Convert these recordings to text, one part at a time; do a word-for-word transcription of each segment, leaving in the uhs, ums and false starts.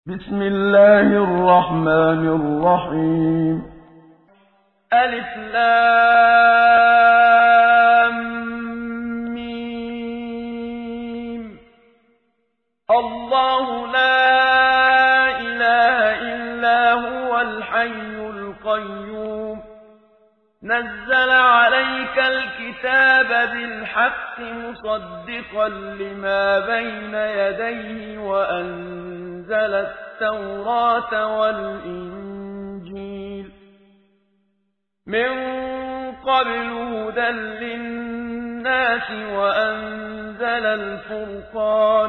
بسم الله الرحمن الرحيم ألف لام ميم الله لا إله إلا هو الحي القيوم نزل عليك الكتاب بالحق مصدقا لما بين يديه وأنزل التوراة والإنجيل من قبل هدى للناس وأنزل الفرقان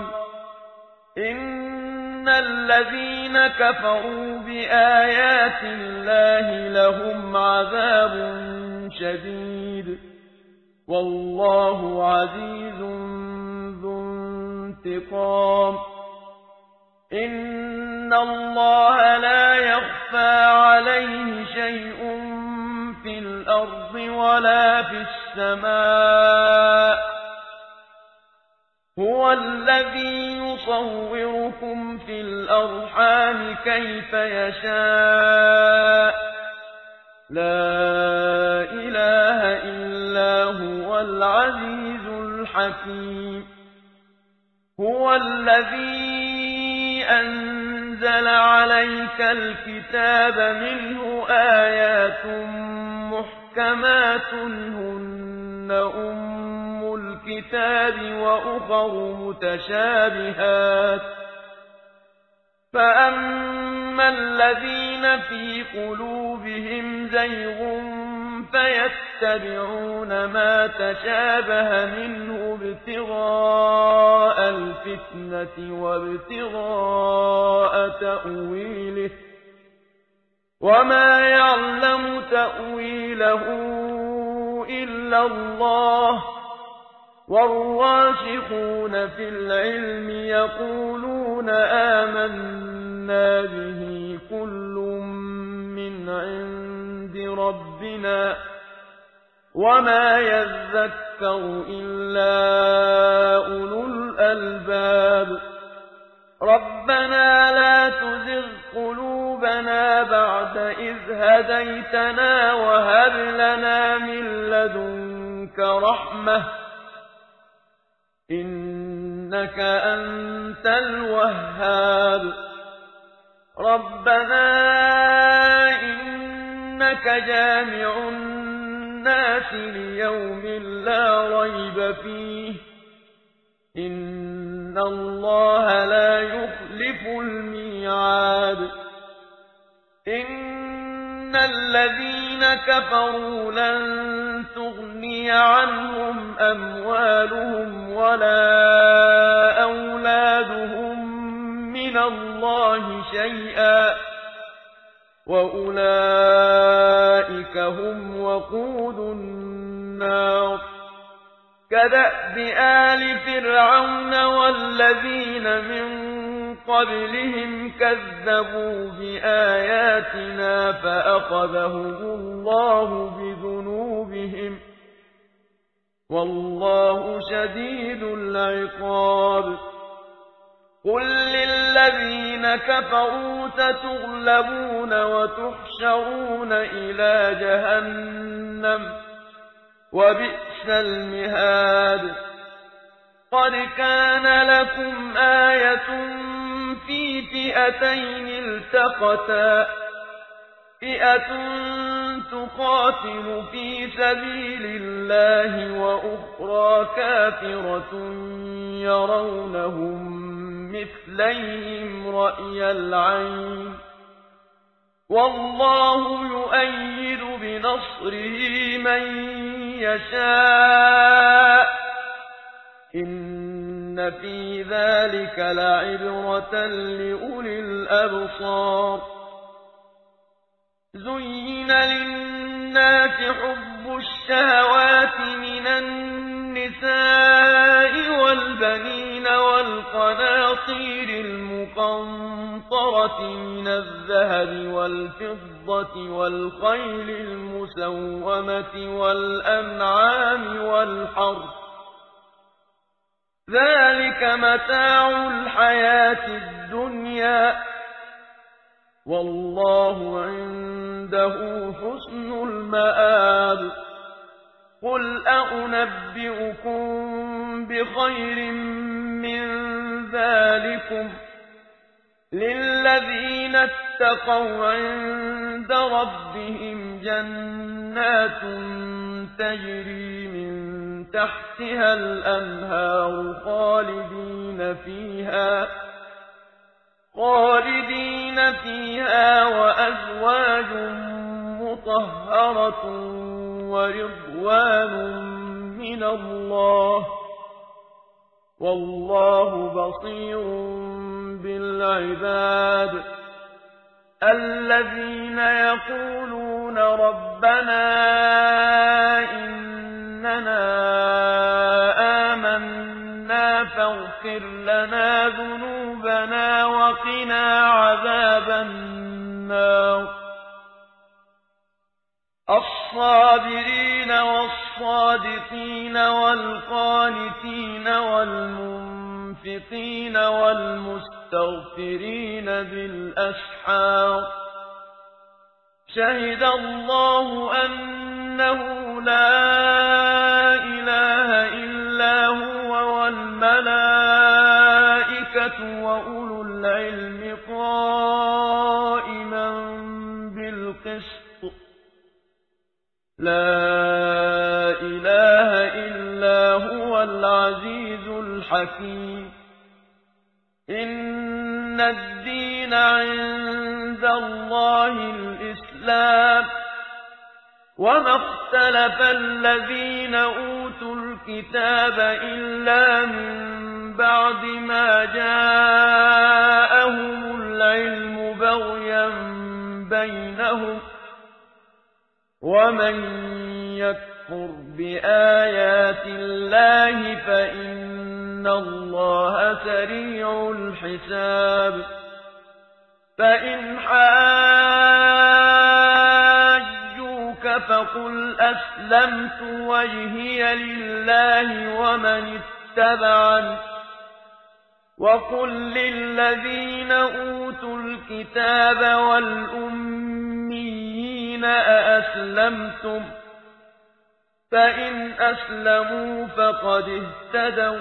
إن الذين كفروا بآيات الله لهم عذاب شديد والله عزيز ذو انتقام إن الله لا يخفى عليه شيء في الأرض ولا في السماء هو الذي يصوركم في الأرحام كيف يشاء لا إله إلا هو العزيز الحكيم هو الذي أنزل عليك الكتاب منه آيات محكمات هن أم الكتاب وأخر متشابهات فأما الذين في قلوبهم زيغ فيتبعون ما تشابه منه ابتغاء الفتنة وابتغاء تأويله وما يعلم تأويله إلا الله والراسخون في العلم يقولون آمنا به كل من عند ربنا وما يذكر إلا أولو الألباب ربنا لا تزغ قلوبنا بعد إذ هديتنا وهب لنا من لدنك رحمة إنك أنت الوهاب ربنا إنك جامع الناس ليوم لا ريب فيه إن الله لا يخلف الميعاد إن الذين كفروا لن تغني عنهم أموالهم ولا أولادهم من الله شيئا وأولئك هم وقود النار كدأب آل فرعون والذين من قبلهم كذبوا بآياتنا فأخذهم الله بذنوبهم والله شديد العقاب قل للذين كفروا ستغلبون وتحشرون إلى جهنم وبئس المهاد قد كان لكم آية في فئتين التقتا فئة تقاتل في سبيل الله وأخرى كافرة يرونهم مثليهم رأي العين والله يؤيد بنصره من يشاء إن في ذلك لعبرة لأولي الأبصار زين للناس حب الشهوات من النساء والبنين والقناطير المقنطرة من الذهب والفضة والخيل المسومة والأنعام والحرث ذلك متاع الحياة الدنيا والله عنده حسن المآب. قل أنبئكم بخير من ذلكم للذين اتقوا عند ربهم جنات تجري من تحتها الأنهار خالدين فيها خالدين فيها وأزواج مطهرة ورضوان من الله والله بصير بالعباد. الذين يقولون ربنا إننا آمنا فاغفر لنا ذنوبنا وقنا عذاب النار. الصابرين والصادقين والقانتين والمنفقين والمستغفرين بالأسحار. شهد الله أنه لا إله إلا هو والملائكة وأولو العلم قائما بالقسط. لا إله إلا هو العزيز الحكيم. إن الدين عند الله الإسلام وما اختلف الذين أوتوا الكتاب إلا من بعد ما جاءهم العلم بغيا بينهم ومن يكفر بآيات الله فإن الله سريع الحساب. فإن حاجوك فقل أسلمت وجهي لله ومن اتبعني وقل للذين أوتوا الكتاب والأميين أأسلمتم فإن أسلموا فقد اهتدوا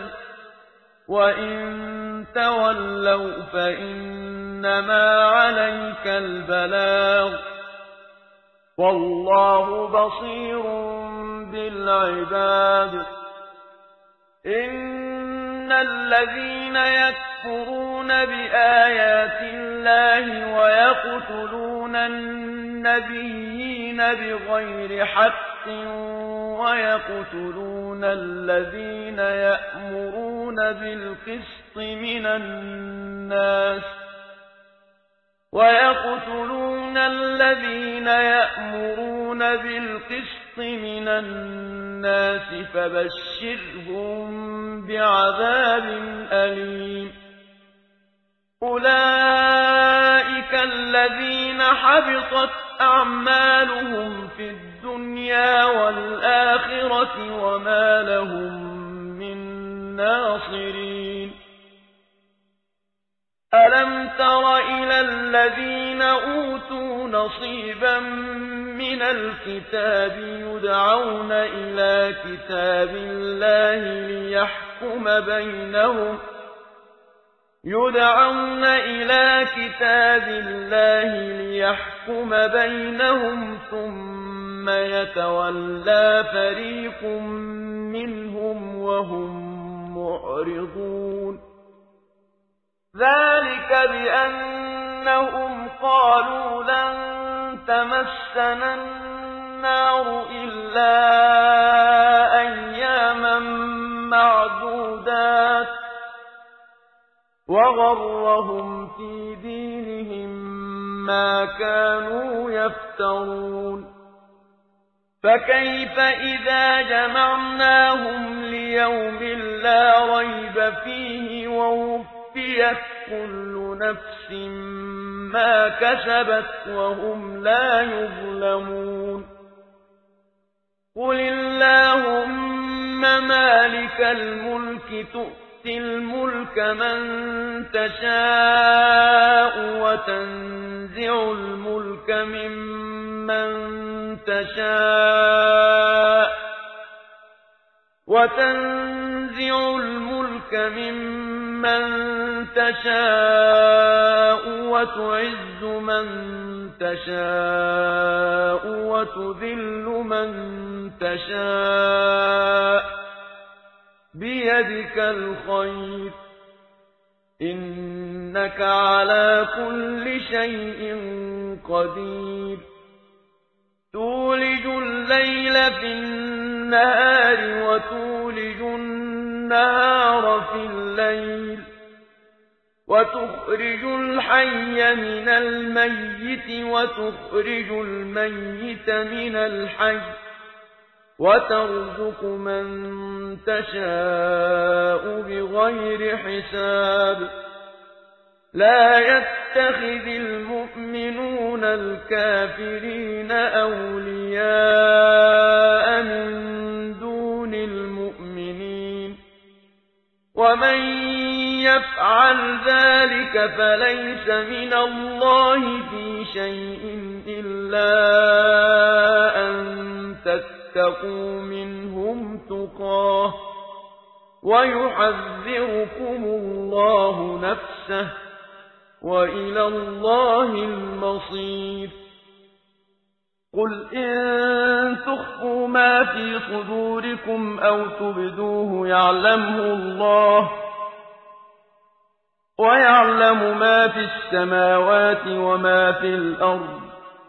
وإن تولوا فإنما عليك البلاغ والله بصير بالعباد. إن الذين يكفرون بآيات الله ويقتلون النبيين بغير حق ويقتلون الذين يأمرون بالقسط من الناس ويقتلون الذين يأمرون بالقسط من الناس فبشرهم بعذاب أليم. أولئك الذين حبطت أعمالهم في الدنيا والآخرة وما لهم من ناصرين. ألم تر إلى الذين أوتوا نصيبا من الكتاب يدعون إلى كتاب الله ليحكم بينهم يدعون إلى كتاب الله ليحكم بينهم ثم يتولى فريق منهم وهم معرضون. ذلك بأنهم قالوا لن تمسنا النار إلا أياما معدودات وغرهم في دينهم ما كانوا يفترون. فكيف إذا جمعناهم ليوم لا ريب فيه ووفيت كل نفس ما كسبت وهم لا يظلمون. قل اللهم مالك الملك تؤتي الملك من تشاء وتنزع وتنزع الملك ممن تشاء وتنزع الملك ممن تشاء وتعز من تشاء وتذل من تشاء بيدك الخير إنك على كل شيء قدير تولج الليل في النهار وتولج النهار في الليل وتخرج الحي من الميت وتخرج الميت من الحي وترزق من تشاء بغير حساب لا يتخذ المؤمنون الكافرين أولياء من دون المؤمنين ومن يفعل ذلك فليس من الله في شيء إلا أن تتقوا منهم تقاه ويحذركم الله نفسه وإلى الله المصير قل إن تخفوا ما في صدوركم أو تبدوه يعلمه الله ويعلم ما في السماوات وما في الأرض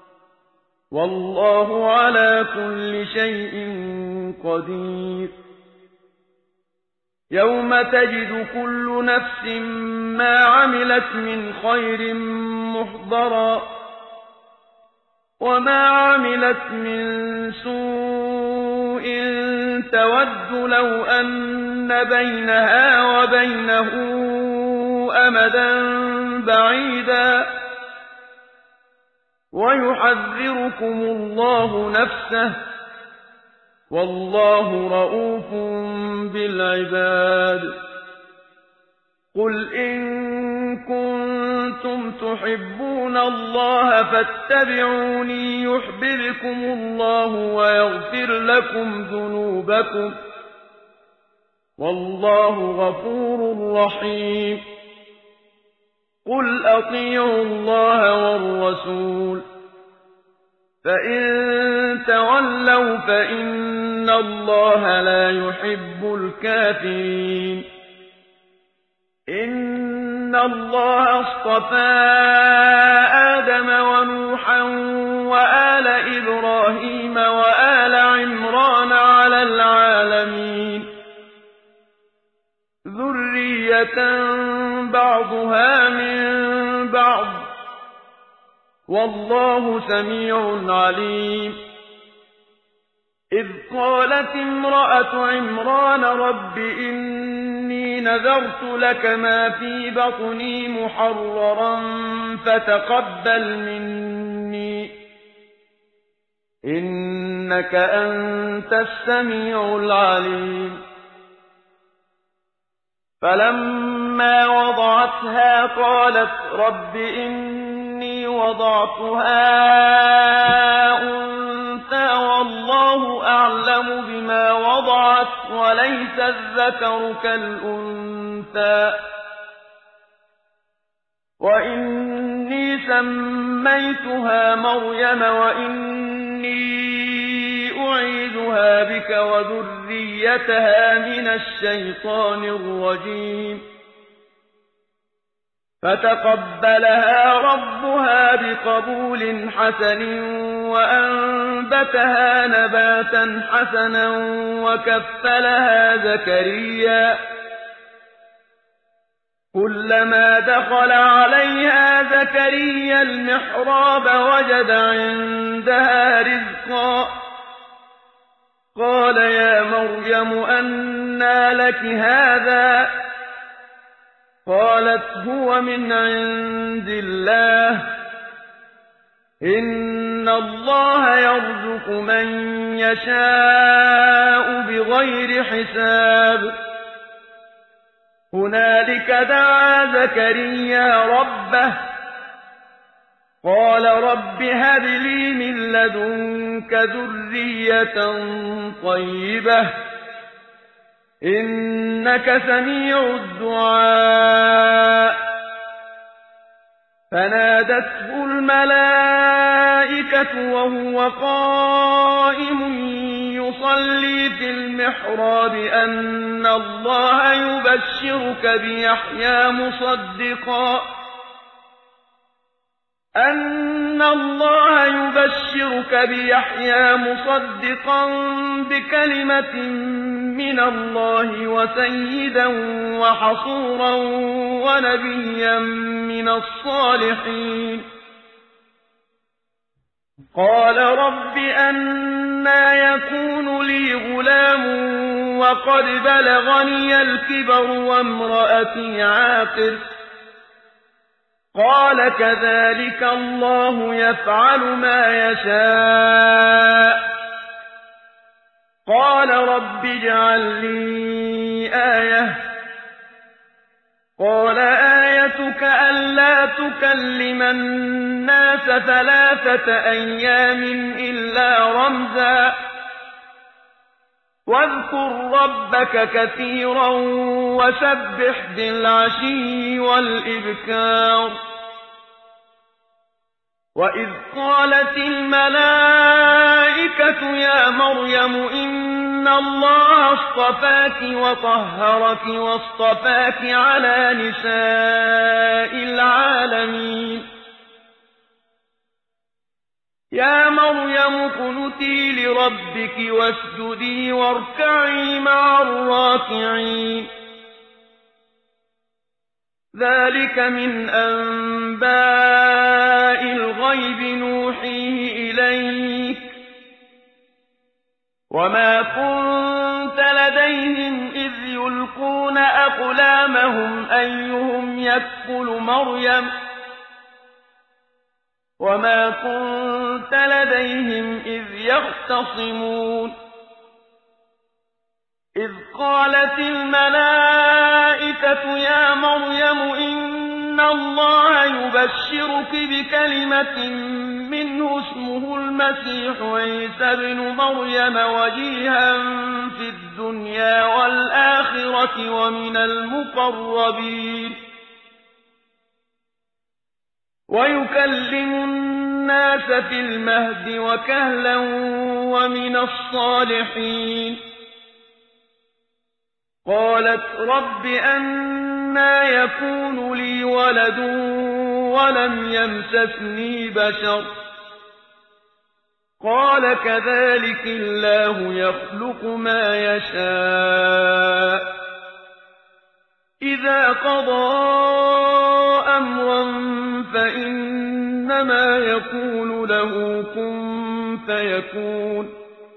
والله على كل شيء قدير يوم تجد كل نفس ما عملت من خير محضرا وما عملت من سوء تود لو أن بينها وبينه أمدا بعيدا ويحذركم الله نفسه والله رءوف بالعباد قل إن كنتم تحبون الله فاتبعوني يحببكم الله ويغفر لكم ذنوبكم والله غفور رحيم قل أطيعوا الله والرسول فإن تولوا فإن الله لا يحب الكافرين إن الله اصطفى آدم ونوحا وآل إبراهيم وآل عمران على العالمين ذرية بعضها من بعض والله سميع عليم إذ قالت امرأة عمران رب إني نذرت لك ما في بطني محررا فتقبل مني إنك أنت السميع العليم فلما وضعتها قالت رب إني وضعتها أنثى والله أعلم بما وضعت وليس الذكر كالأنثى وإني سميتها مريم وإني أعيذها بك وذريتها من الشيطان الرجيم فتقبلها ربها بقبول حسن وأنبتها نباتا حسنا وكفلها زكريا كلما دخل عليها زكريا المحراب وجد عندها رزقا قال يا مريم أنى لك هذا قالت هو من عند الله إن الله يرزق من يشاء بغير حساب هنالك دعا زكريا ربه قال رب هب لي من لدنك ذرية طيبة إنك سميع الدعاء فنادته الملائكة وهو قائم يصلي في المحراب أن الله يبشرك بيحيى مصدقا أن الله يبشرك بيحيى مصدقا بكلمة من الله وسيدا وحصورا ونبيا من الصالحين قال رب أنى يكون لي غلام وقد بلغني الكبر وامرأتي عاقر قال كذلك الله يفعل ما يشاء قال رب اجعل لي آية قال آيتك ألا تكلم الناس ثلاثة أيام إلا رمزا واذكر ربك كثيرا وسبح بالعشي والإبكار وإذ قالت الملائكة يا مريم إن الله اصطفاك وطهرك واصطفاك على نساء العالمين يا مريم اقنتي لربك واسجدي واركعي مع الراكعين ذلك من أنباء الغيب نوحيه إليك وما كنت لديهم إذ يلقون أقلامهم أيهم يكفل مريم وما كنت لديهم إذ يختصمون إذ قالت الملائكة يا مريم إن الله يبشرك بكلمة منه اسمه المسيح عيسى ابن مريم وجيها في الدنيا والآخرة ومن المقربين ويكلم الناس في المهد وكهلا ومن الصالحين قالت رب أنى يكون لي ولد ولم يمسسني بشر قال كذلك الله يخلق ما يشاء إذا قضى أمرا فإنما يقول له كن فيكون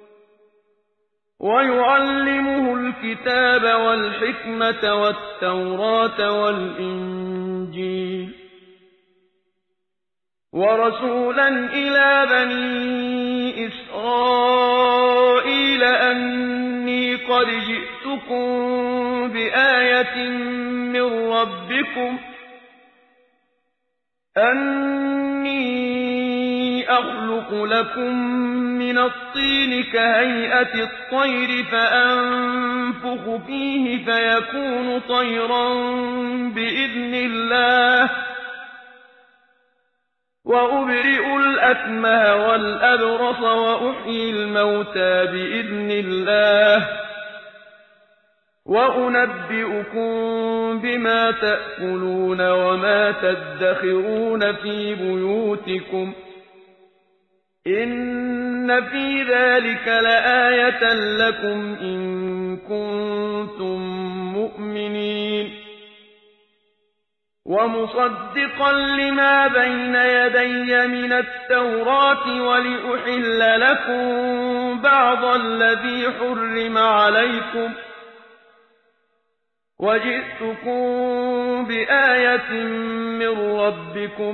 ويعلمه الكتاب والحكمة والتوراة والإنجيل ورسولا إلى بني إسرائيل أني قد جئتكم بآية من ربكم أني أخلق لكم من الطين كهيئة الطير فأنفخ فيه فيكون طيرا بإذن الله وأبرئ الأكمه والأبرص وأحيي الموتى بإذن الله وأنبئكم بما تأكلون وما تدخرون في بيوتكم إن في ذلك لآية لكم إن كنتم مؤمنين ومصدقا لما بين يدي من التوراة ولأحل لكم بعض الذي حرم عليكم وجئتكم بآية من ربكم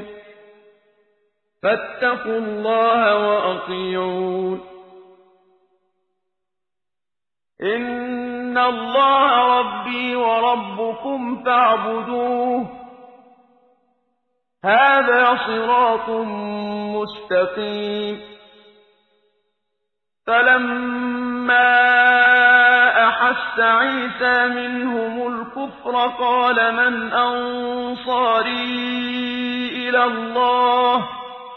فاتقوا الله وأطيعون إن الله ربي وربكم فاعبدوه هذا صراط مستقيم. فلما أحس عيسى منهم الكفر قال من أنصاري إلى الله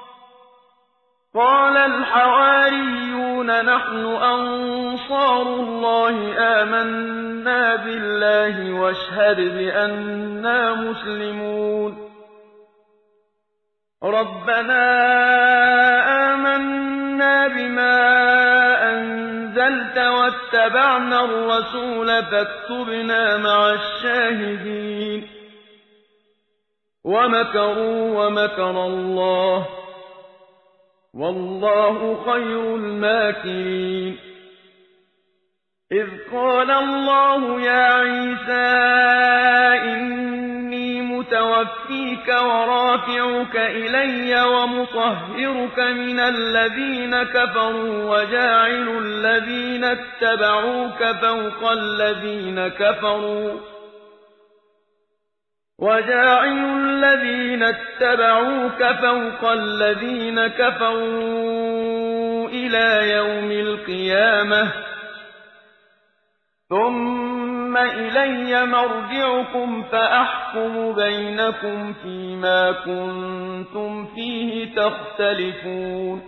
قال الحواريون نحن أنصار الله آمنا بالله واشهد بأننا مسلمون. ربنا آمنا بما أنزلت واتبعنا الرسول فاكتبنا مع الشاهدين. ومكروا ومكر الله والله خير الماكرين. إذ قال الله يا عيسى إني متوفيك ورافعك إلي ومطهرك من الذين كفروا وجاعل الذين اتبعوك فوق الذين كفروا وجاعل الذين اتبعوك فوق الذين كفروا إلى يوم القيامة ثم إلي مرجعكم فأحكم بينكم فيما كنتم فيه تختلفون.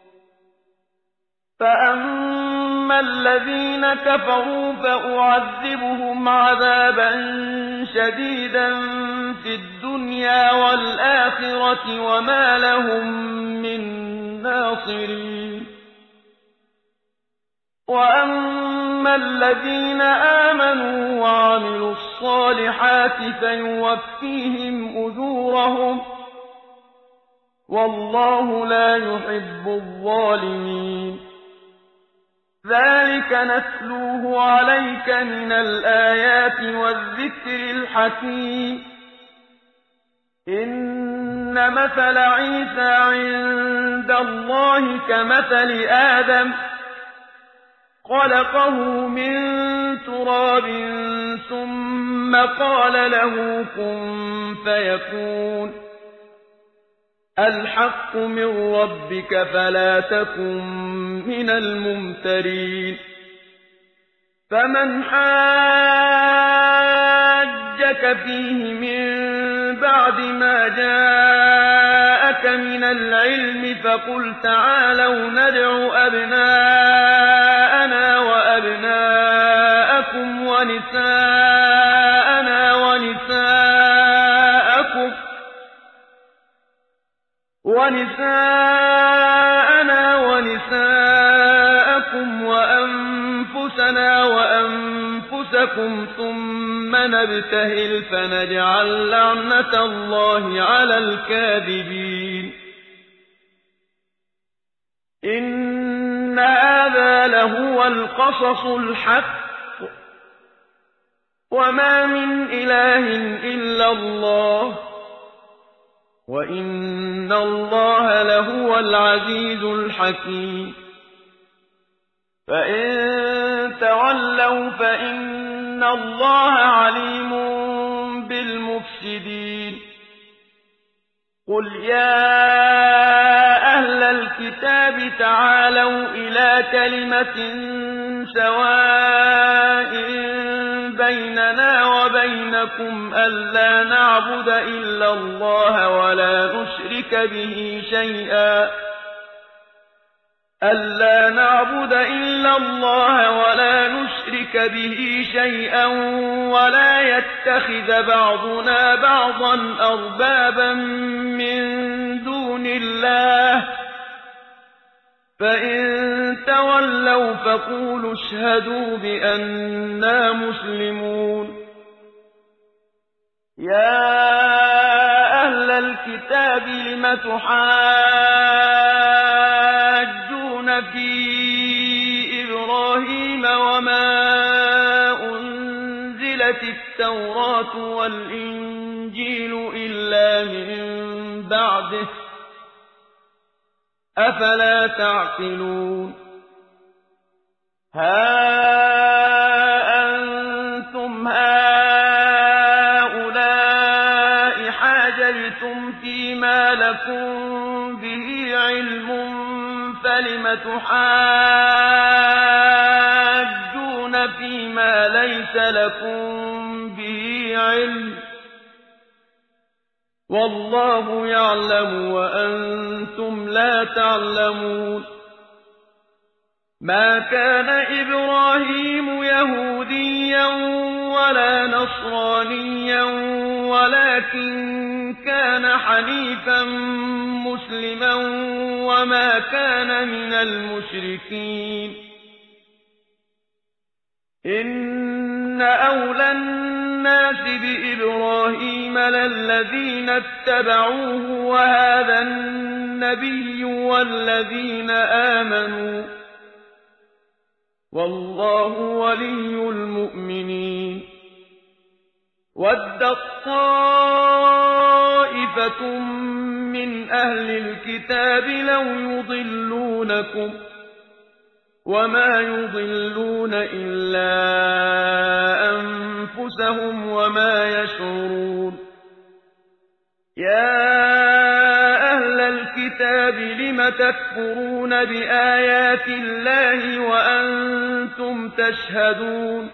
فأما الذين كفروا فأعذبهم عذابا شديدا في الدنيا والآخرة وما لهم من ناصرين. وأما الذين آمنوا وعملوا الصالحات فيوفيهم أجورهم والله لا يحب الظالمين. ذلك نتلوه عليك من الآيات والذكر الحكيم. إن مثل عيسى عند الله كمثل آدم خلقه من تراب ثم قال له كن فيكون. الحق من ربك فلا تكن من الممترين. فمن حاجك فيه من بعد ما جاءك من العلم فقل تعالوا ندع أبناءنا وأبناءكم ونساءنا ونساءكم ونساءنا ونساءكم وأنفسنا وأنفسكم ثم نبتهل فنجعل لعنة الله على الكاذبين. إن هذا لهو القصص الحق وما من إله إلا الله وإن الله لهو العزيز الحكيم. فإن تولوا فإن الله عليم بالمفسدين. قل يا أهل الكتاب تعالوا إلى كلمة سواء بيننا وبينكم ألا نعبد إلا الله ولا نشرك به شيئا ألا نعبد إلا الله ولا نشرك به شيئا ولا يتخذ بعضنا بعضا أربابا من دون الله. فإن تولوا فقولوا اشهدوا بأننا مسلمون. يا أهل الكتاب لم تحاجون في إبراهيم وما أنزلت التوراة والإنجيل إلا من بعده أفلا تعقلون. ها أنتم هؤلاء حاججتم فيما لكم به علم فلم تحاجون فيما ليس لكم به علم والله يعلم وأنتم لا تعلمون ما كان إبراهيم يهوديا ولا نصرانيا ولكن كان حنيفا مسلما وما كان من المشركين إن أولى الناس بإبراهيم للذين اتبعوه وهذا النبي والذين آمنوا والله ولي المؤمنين ودت طائفة من أهل الكتاب لو يضلونكم وما يضلون إلا أنفسهم وما يشعرون يا أهل الكتاب لم تكفرون بآيات الله وأنتم تشهدون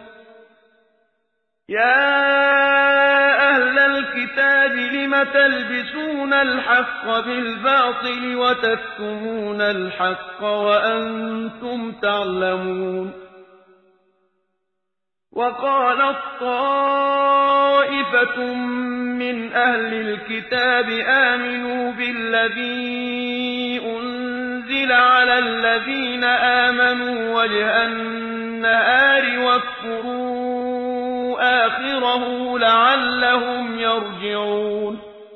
يا أهل الكتاب لم تلبسون الحق بالباطل وتكتمون الحق وأنتم تعلمون وقالت طائفة من أهل الكتاب آمنوا بالذي أنزل على الذين آمنوا وجه النهار واكفروا آخره لعلهم يرجعون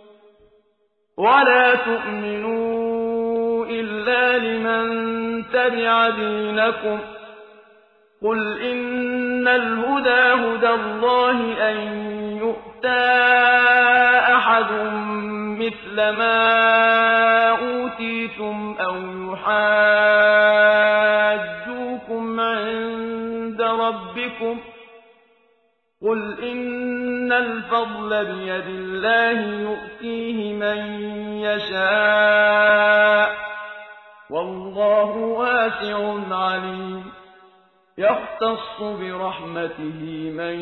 ولا تؤمنوا إلا لمن تبع دينكم قل إن الهدى هدى الله أن يؤتى أحد مثل ما أوتيتم أو يحاجوكم عند ربكم قل إن الفضل بيد الله يؤتيه من يشاء والله واسع عليم يختص برحمته من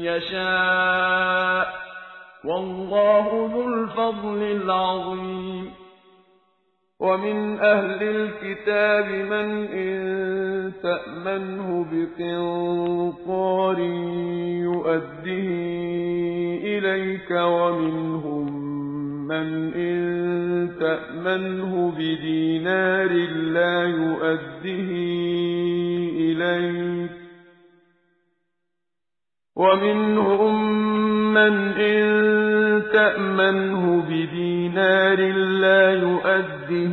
يشاء والله ذو الفضل العظيم ومن أهل الكتاب من إن تأمنه بقنطار يؤديه إليك ومنهم من إن تأمنه بدينار لا يؤديه إليك ومنهم من إن تأمنه بدينار لا يؤديه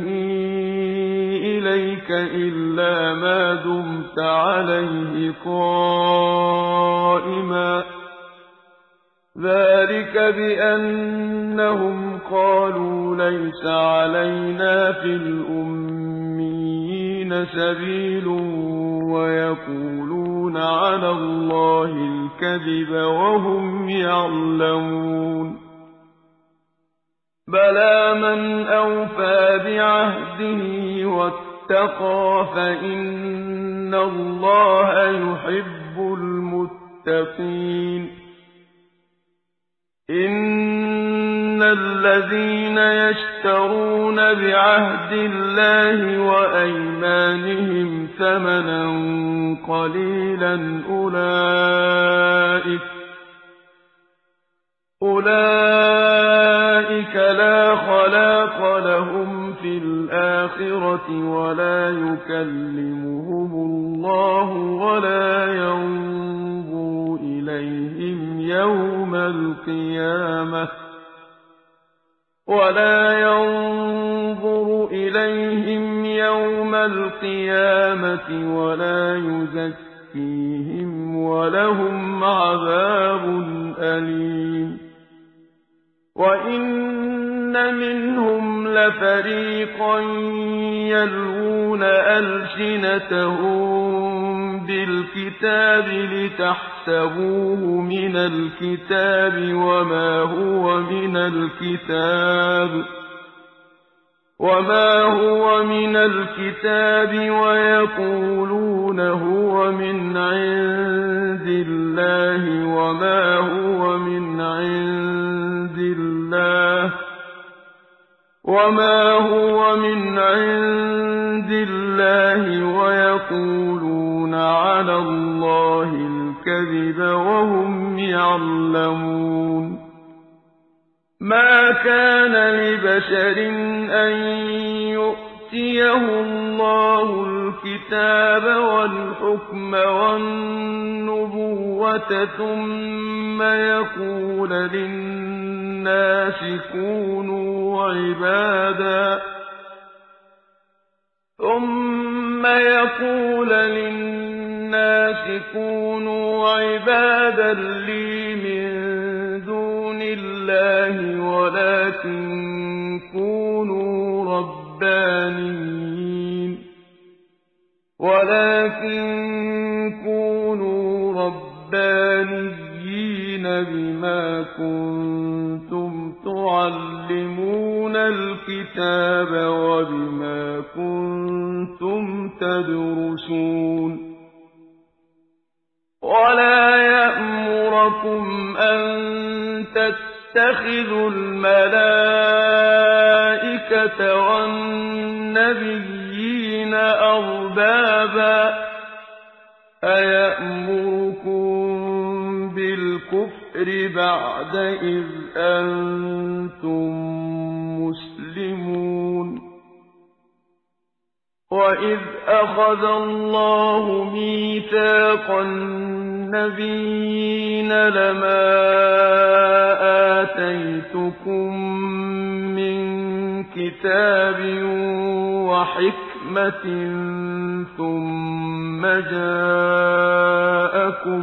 إليك إلا ما دمت عليه قائما ذلك بأنهم قالوا ليس علينا في الأميين سبيل ويقولون على الله الكذب وهم يعلمون بلى من أوفى بعهده واتقى فإن الله يحب المتقين إن الذين يشترون بعهد الله وأيمانهم ثمنا قليلا أولئك أولئك لا خلاق لهم في الآخرة ولا يكلمهم الله ولا ينظر إليهم يوم القيامة ولا ينظر إليهم يوم القيامة ولا يزكيهم ولهم عذاب أليم وإن منهم لفريقا يلوون ألسنتهم بالكتاب لتحسبوه من الكتاب وما هو من الكتاب وما هو من الكتاب ويقولون هو من عند الله وما هو من عند الله وما هو من عند الله ويقولون على الله الكذب وهم يعلمون. ما كان لبشر أن يؤتيه الله الكتاب والحكم والنبوة ثم يقول للناس كونوا عبادا ثم يقول للناس كونوا عبادا لي من دون الله ولكن كونوا ربانيين ولكن كونوا ربانيين بما كنتم تعلمون الكتاب وبما كنتم تدرسون. ولا يأمركم أن تتخذوا الملائكة والنبيين أربابا أيأمركم بالكفر بعد إذ أنتم مسلمون. وإذ أخذ الله ميثاق النبيين لما آتيتكم من كتاب وحكمة ثم جاءكم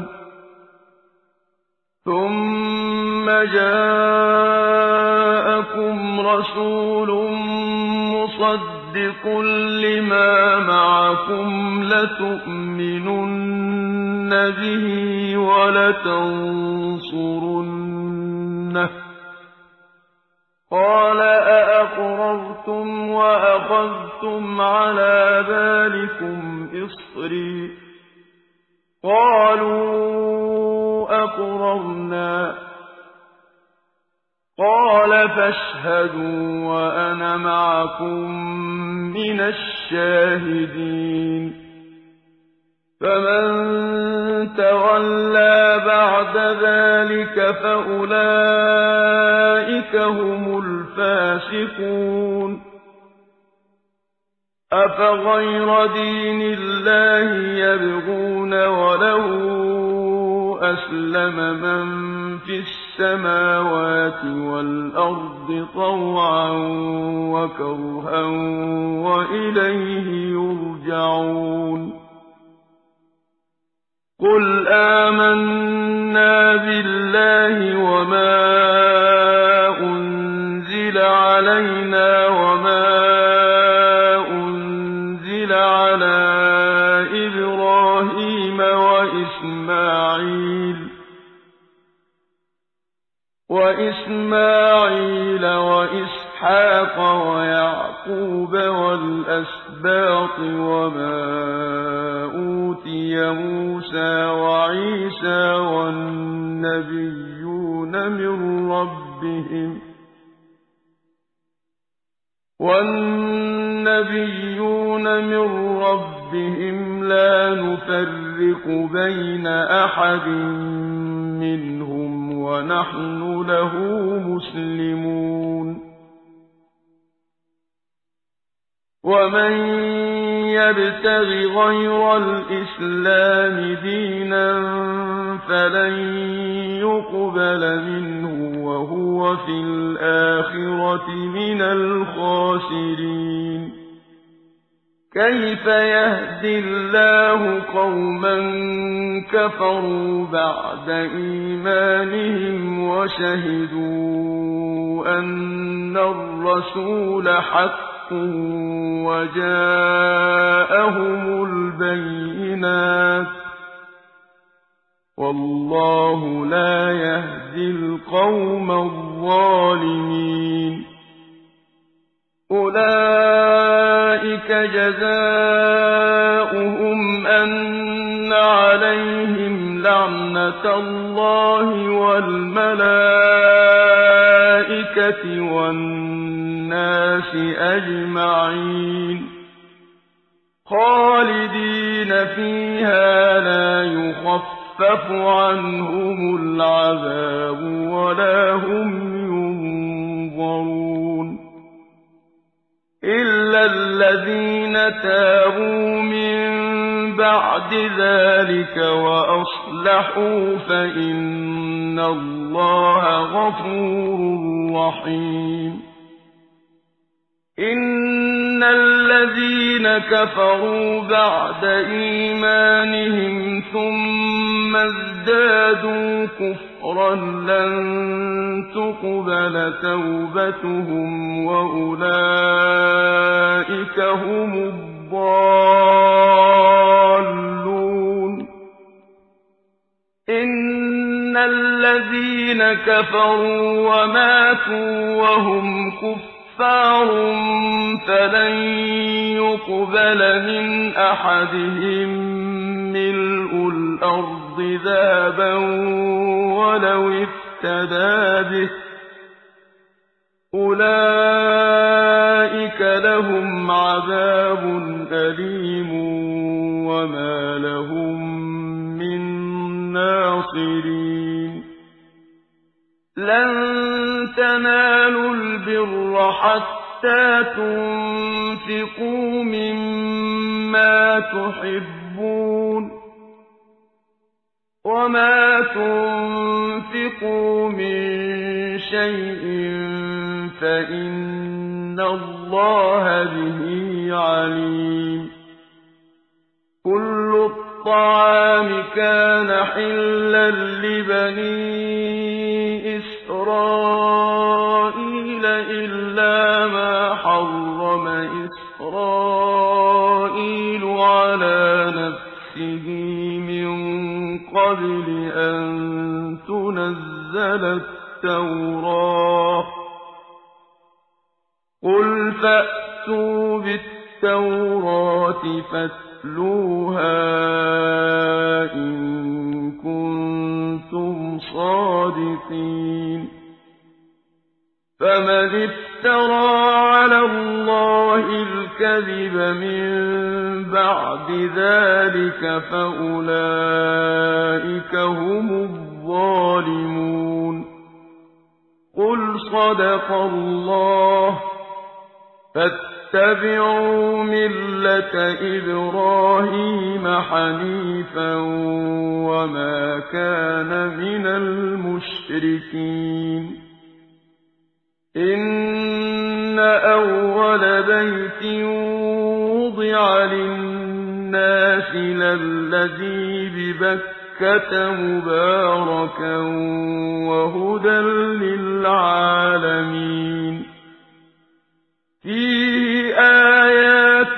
ثم جاءكم رسول مصدق لما معكم لتؤمنن به ولتنصرنه قال أأقررتم وأخذتم على ذلكم إصري قالوا أقررنا قال فاشهدوا وأنا معكم من الشاهدين. فمن تولى بعد ذلك فأولئك هم الفاسقون. أفغير دين الله يبغون وله أسلم من في السماوات والأرض طوعا وكرها وإليه يرجعون. قل آمنا بالله وما أنزل علينا وما أنزل على إبراهيم وإسماعيل وإسماعيل وإسحاق ويعقوب والأسباط وما أوتي موسى وعيسى والنبيون من ربهم والنبيون من ربهم لا نفرق بين أحد منهم ونحن له مسلمون. ومن يبتغ غير الإسلام دينا فلن يقبل منه وهو في الآخرة من الخاسرين. كيف يهدي الله قوما كفروا بعد إيمانهم وشهدوا أن الرسول حق وجاءهم البينات والله لا يهدي القوم الظالمين. أولئك جزاؤهم أن عليهم لعنة الله والملائكة والناس أجمعين خالدين فيها لا يخفف عنهم العذاب ولا هم ينظرون إلا الذين تابوا من بعد ذلك وأصلحوا فإن الله غفور رحيم إن الذين كفروا بعد إيمانهم ثم ازدادوا كفرا لن تقبل توبتهم وأولئك هم الضالون إن الذين كفروا وماتوا وهم كفار كفار فلن يقبل من أحدهم ملء الأرض ذهبا ولو افتدى به أولئك لهم عذاب أليم وما لهم من ناصرين لن تنالوا البر حتى تنفقوا مما تحبون وما تنفقوا من شيء فإن الله به عليم كل الطعام كان حلا لبني إسرائيل إلا ما حرم إسرائيل على نفسه من قبل أن تنزل التوراة قل فأتوا بالتوراة فاتلوها إن كنتم صادقين فمن افترى على الله الكذب من بعد ذلك فأولئك هم الظالمون قل صدق الله فاتبعوا ملة إبراهيم حنيفا وما كان من المشركين إن أول بيت وضع للناس للذي ببكة مباركا وهدى للعالمين فيه آيات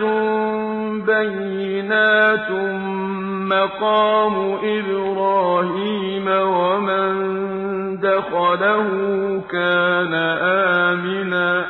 بينات مقام إبراهيم ومن دخله كان آمنا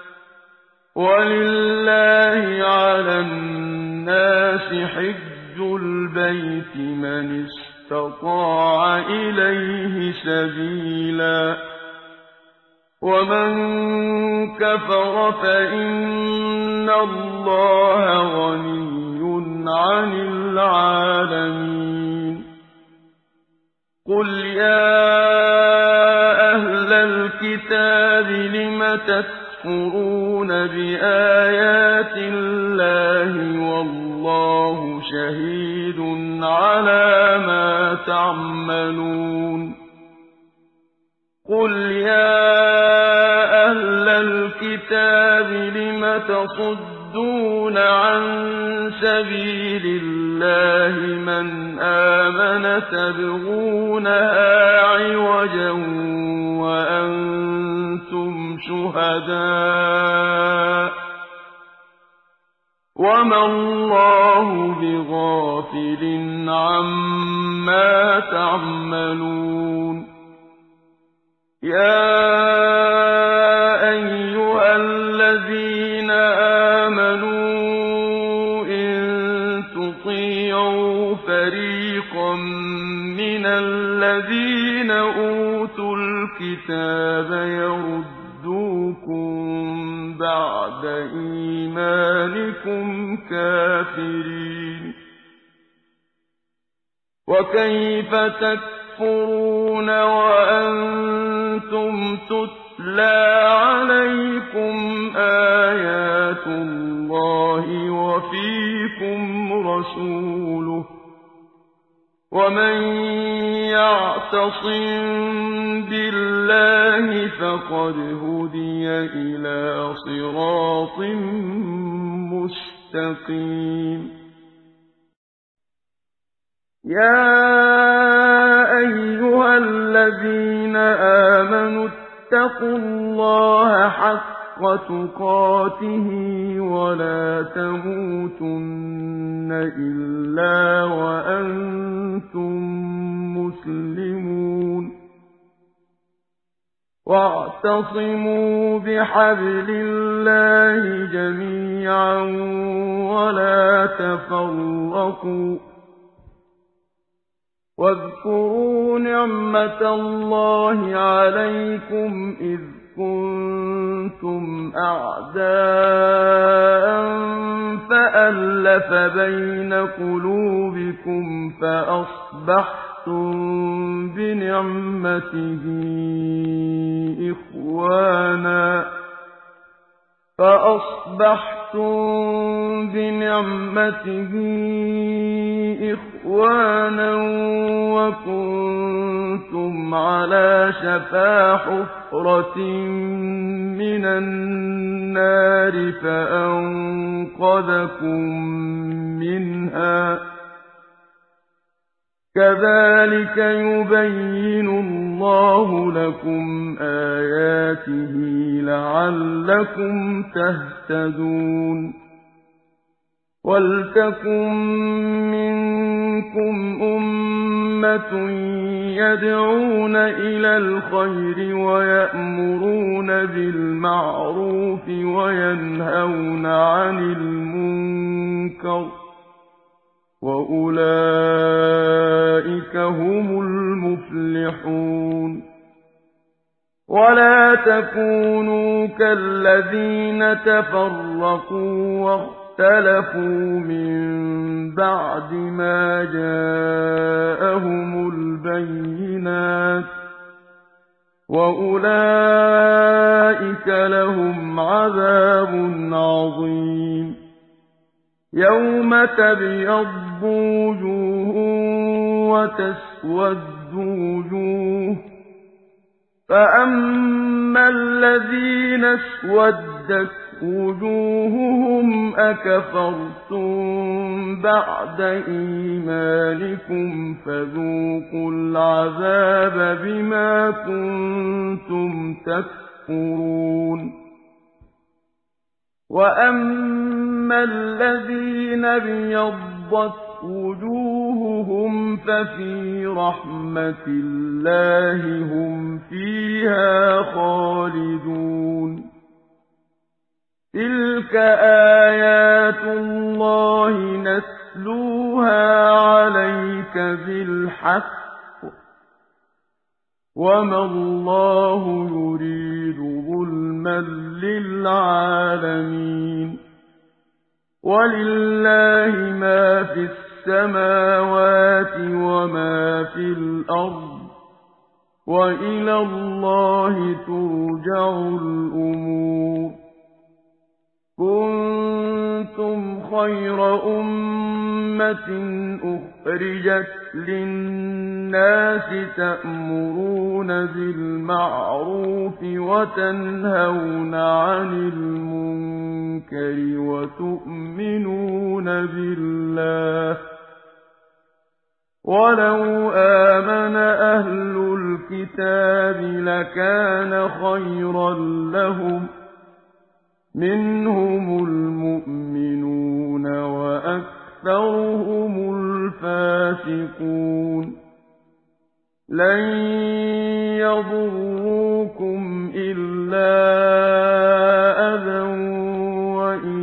ولله على الناس حج البيت من استطاع إليه سبيلا ومن كفر فإن الله غني عن العالمين قل يا أهل الكتاب لم تكفرون بآيات الله والله شهيد على ما تعملون قل يا أهل الكتاب لم تصدون عن سبيل الله من آمن تبغونها عوجا وأنتم شهداء وما الله بغافل عما تعملون يا أيها الذين الكتاب يردوكم بعد إيمانكم كافرين وكيف تكفرون وأنتم تتلى عليكم آيات الله وفيكم رسوله ومن يعتصم بالله فقد هدي إلى صراط مستقيم يا أيها الذين آمنوا اتقوا الله حق تقاته ولا تموتن إلا وأنتم مسلمون واعتصموا بحبل الله جميعا ولا تفرقوا واذكروا نعمة الله عليكم إذ كنتم أعداء فألف بين قلوبكم فأصبحتم بنعمته إخوانا فأصبحتم بنعمته إخوانا وكنتم على شفا حفرة من النار فأنقذكم منها كذلك يبين الله لكم آياته لعلكم تهتدون ولتكن منكم أمة يدعون إلى الخير ويأمرون بالمعروف وينهون عن المنكر وأولئك هم المفلحون ولا تكونوا كالذين تفرقوا واختلفوا من بعد ما جاءهم البينات وأولئك لهم عذاب عظيم يوم تبيض وجوه وتسود وجوه فأما الذين اسودت وجوههم أكفرتم بعد إيمانكم فذوقوا العذاب بما كنتم تكفرون وأما الذين ابيضت وجوههم ففي رحمة الله هم فيها خالدون تلك آيات الله نتلوها عليك بالحق وما الله يريد ظلما للعالمين ولله ما في السماوات وما في الأرض وإلى الله ترجع الأمور كنتم خير أمة أخرجت للناس تأمرون بالمعروف وتنهون عن المنكر وتؤمنون بالله ولو آمن أهل الكتاب لكان خيرا لهم منهم المؤمنون وأكثرهم الفاسقون لن يضروكم إلا أذى وإن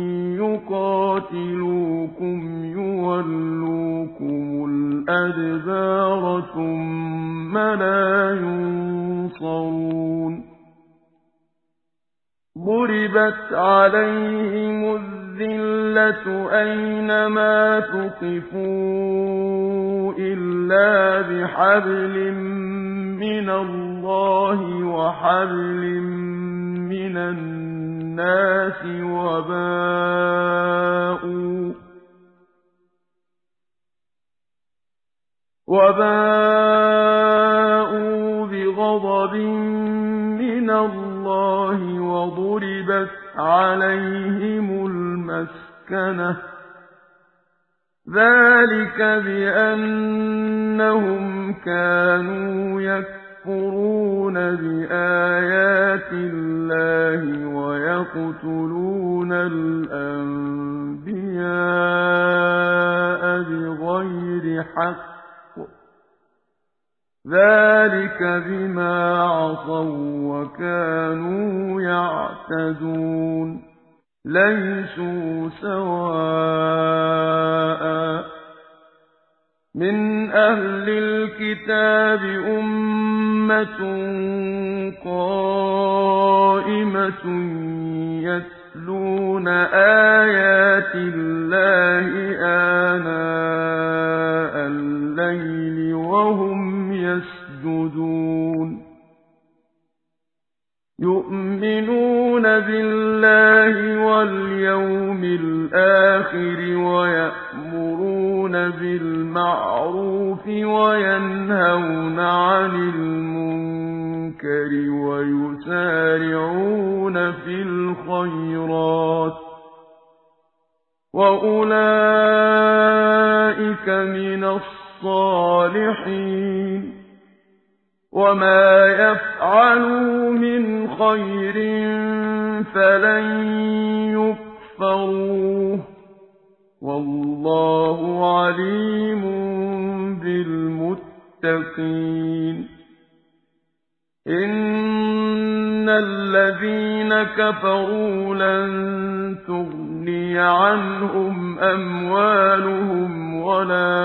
يقاتلوكم يولوكم الأدبار ثم لا ينصرون ينصرون ضربت عليهم الذلة أينما ثقفوا إلا بحبل من الله وحبل من الناس وباءوا وباءوا بغضب من الله وضربت عليهم المسكنة ذلك بأنهم كانوا يكفرون بآيات الله ويقتلون الأنبياء بغير حق ذلك بما عصوا وكانوا يعتدون ليسوا سواء من أهل الكتاب أمة قائمة يتلون آيات الله آناء الليل وهم يسجدون يؤمنون بالله واليوم الآخر ويأمرون بالمعروف وينهون عن المنكر ويسارعون في الخيرات وأولئك من الصالحين وما يفعلوا من خير فلن يكفروه والله عليم بالمتقين إن الذين كفروا لن تغني عنهم أموالهم ولا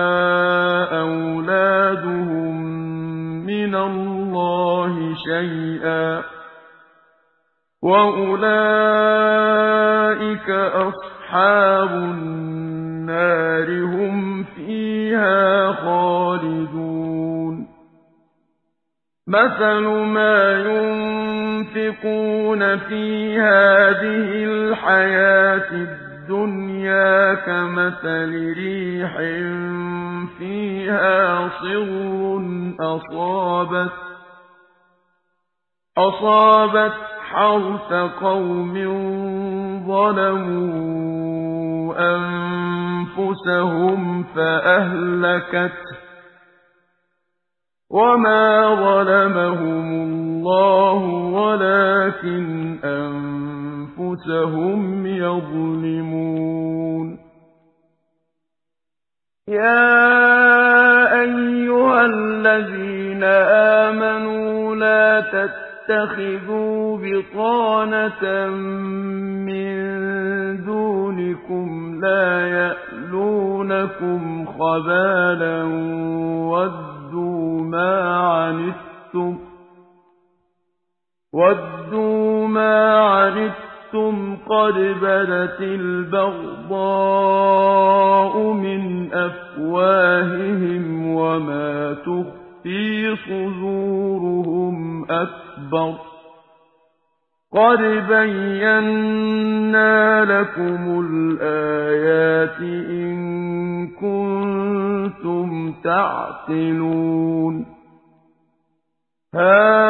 أولادهم من الله شيئا وأولئك أصحاب النار هم فيها خالدون مثل ما ينفقون في هذه الحياة الدنيا كمثل ريح فيها صر أصابت أصابت حرث قوم ظلموا أنفسهم فأهلكته وما ظلمهم الله ولكن أنفسهم يظلمون يا أيها الذين آمنوا لا تتخذوا بطانة من دونكم لا يألونكم خبالا ودوا ما عنتم ودوا ما عنتم قد بدت البغضاء من أفواههم وما تخفي صدورهم أكبر قد بينا لكم الآيات إن كنتم تعقلون ها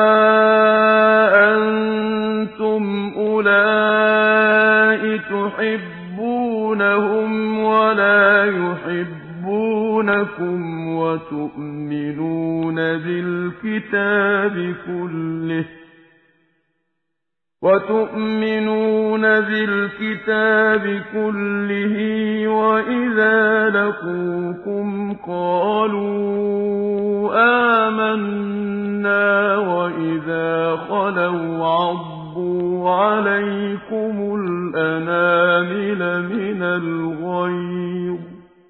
أنتم أولئك تحبونهم ولا يحبونكم وتؤمنون بالكتاب كله وتؤمنون بالكتاب كله وإذا لقوكم قالوا آمنا وإذا خلوا عضوا عليكم الأنامل من الغيظ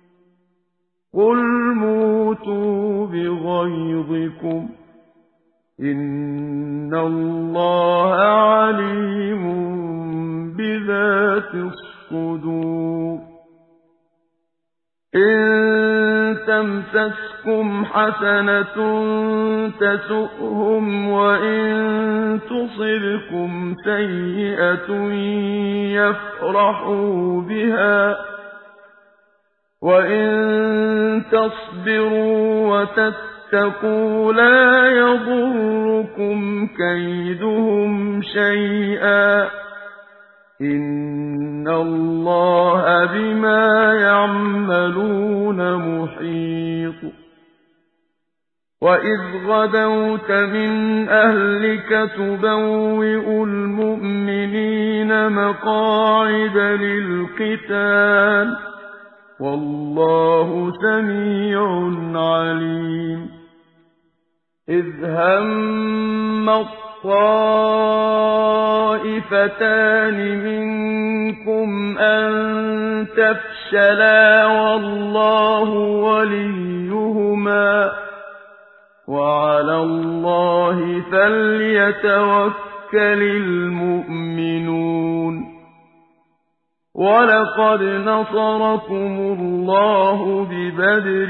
قل موتوا بغيظكم إِنَّ اللَّهَ عَلِيمٌ بِذَاتِ الصُّدُورِ إِن تَمْسَسْكُمْ حَسَنَةٌ تَسُؤْهُمْ وَإِن تُصِبْكُمْ سَيِّئَةٌ يَفْرَحُوا بِهَا ۖ وَإِن تَصْبِرُوا وَتَتَّقُوا لَا يَضُرُّكُمْ كَيْدُهُمْ شَيْئًا ۗ إِنَّ اللَّهَ بِمَا يَعْمَلُونَ مُحِيطٌ وَإِذْ غَدَوْتَ مِنْ أَهْلِكَ تُبَوِّئُ الْمُؤْمِنِينَ مَقَاعِدَ لِلْقِتَالِ ۗ وَاللَّهُ سَمِيعٌ عَلِيمٌ إِذْ هَمَّ الطَّائِفَتَانِ مِنكُمْ أَن تَفْشَلَا وَاللَّهُ وَلِيُّهُمَا ۗ وَعَلَى اللَّهِ فَلْيَتَوَكَّلِ الْمُؤْمِنُونَ وَلَقَدْ نَصَرَكُمُ اللَّهُ بِبَدْرٍ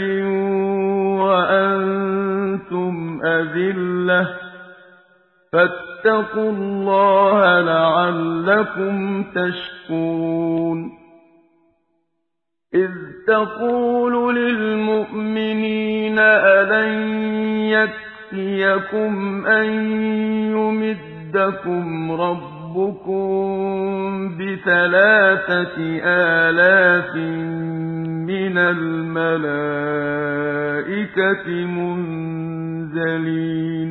وَأَنتُمْ أَذِلَّةٌ ۖ فَاتَّقُوا اللَّهَ لَعَلَّكُمْ تَشْكُرُونَ إِذْ تَقُولُ لِلْمُؤْمِنِينَ أَلَن يَكْفِيَكُمْ أَن يُمِدَّكُمْ رَبُّكُم بِثَلَاثَةِ آلَافٍ مِّنَ الْمَلَائِكَةِ مُنزَلِينَ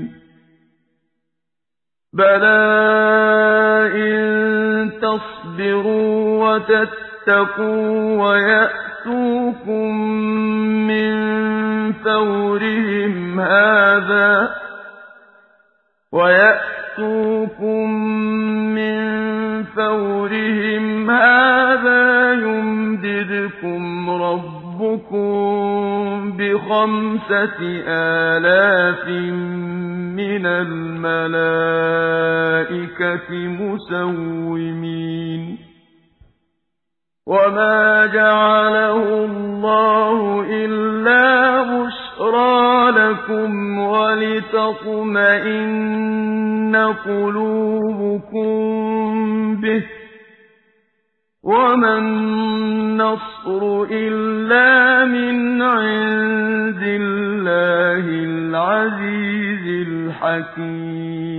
بَلَىٰ إِن تَصْبِرُوا وَتَتَّقُوا وَيَأْتُوكُم مِّن فَوْرِهِمْ هَٰذَا وَيَأْتُوكُم مِّن فَوْرِهِمْ هَٰذَا يُمْدِدْكُمْ رَبُّكُم بِخَمْسَةِ آلَافٍ مِّنَ الْمَلَائِكَةِ مُسَوِّمِينَ وَمَا جَعَلَهُ اللَّهُ إِلَّا بُشْرَىٰ لَكُمْ وَلِتَطْمَئِنَّ قُلُوبُكُم بِهِ ۗ وَمَا النَّصْرُ إِلَّا مِنْ عِندِ اللَّهِ الْعَزِيزِ الْحَكِيمِ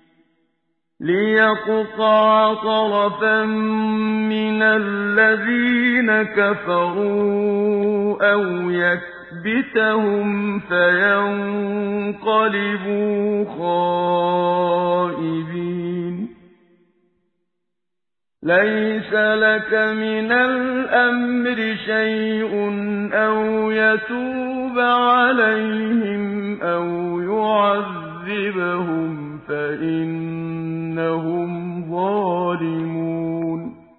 لِيَقْطَعَ طَرَفًا مِّنَ الَّذِينَ كَفَرُوا أَوْ يَكْبِتَهُمْ فَيَنقَلِبُوا خَائِبِينَ لَيْسَ لَكَ مِنَ الْأَمْرِ شَيْءٌ أَوْ يَتُوبَ عَلَيْهِمْ أَوْ يُعَذِّبَهُمْ فَإِنَّهُمْ ظَالِمُونَ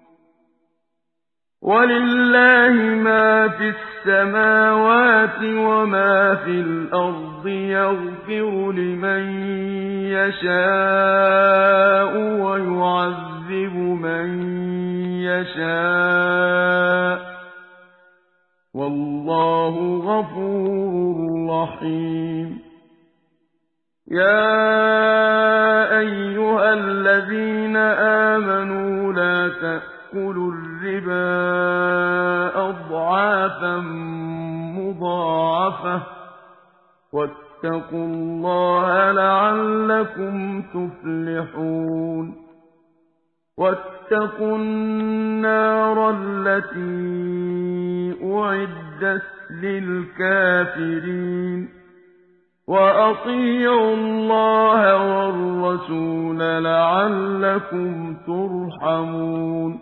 وَلِلَّهِ مَا فِي السَّمَاوَاتِ وَمَا فِي الْأَرْضِ يَغْفِرُ لِمَن يَشَاءُ وَيُعَذِّبُ مَن يَشَاءُ ۗ وَاللَّهُ غَفُورٌ رَّحِيمٌ يَا أَيُّهَا الَّذِينَ آمَنُوا لَا تَأْكُلُوا الرِّبَا أَضْعَافًا مُّضَاعَفَةً ۖ وَاتَّقُوا اللَّهَ لَعَلَّكُمْ تُفْلِحُونَ وَاتَّقُوا النَّارَ الَّتِي أُعِدَّتْ لِلْكَافِرِينَ وَأَطِيعُوا اللَّهَ وَالرَّسُولَ لَعَلَّكُمْ تُرْحَمُونَ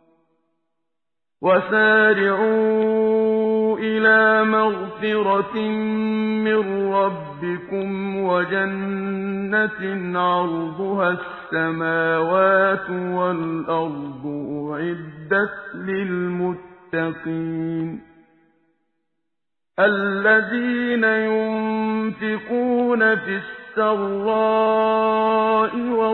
وَسَارِعُوا إِلَىٰ مَغْفِرَةٍ مِّن رَّبِّكُمْ وَجَنَّةٍ عَرْضُهَا السَّمَاوَاتُ وَالْأَرْضُ أُعِدَّتْ لِلْمُتَّقِينَ الَّذِينَ يُنفِقُونَ فِي السَّرَّاءِ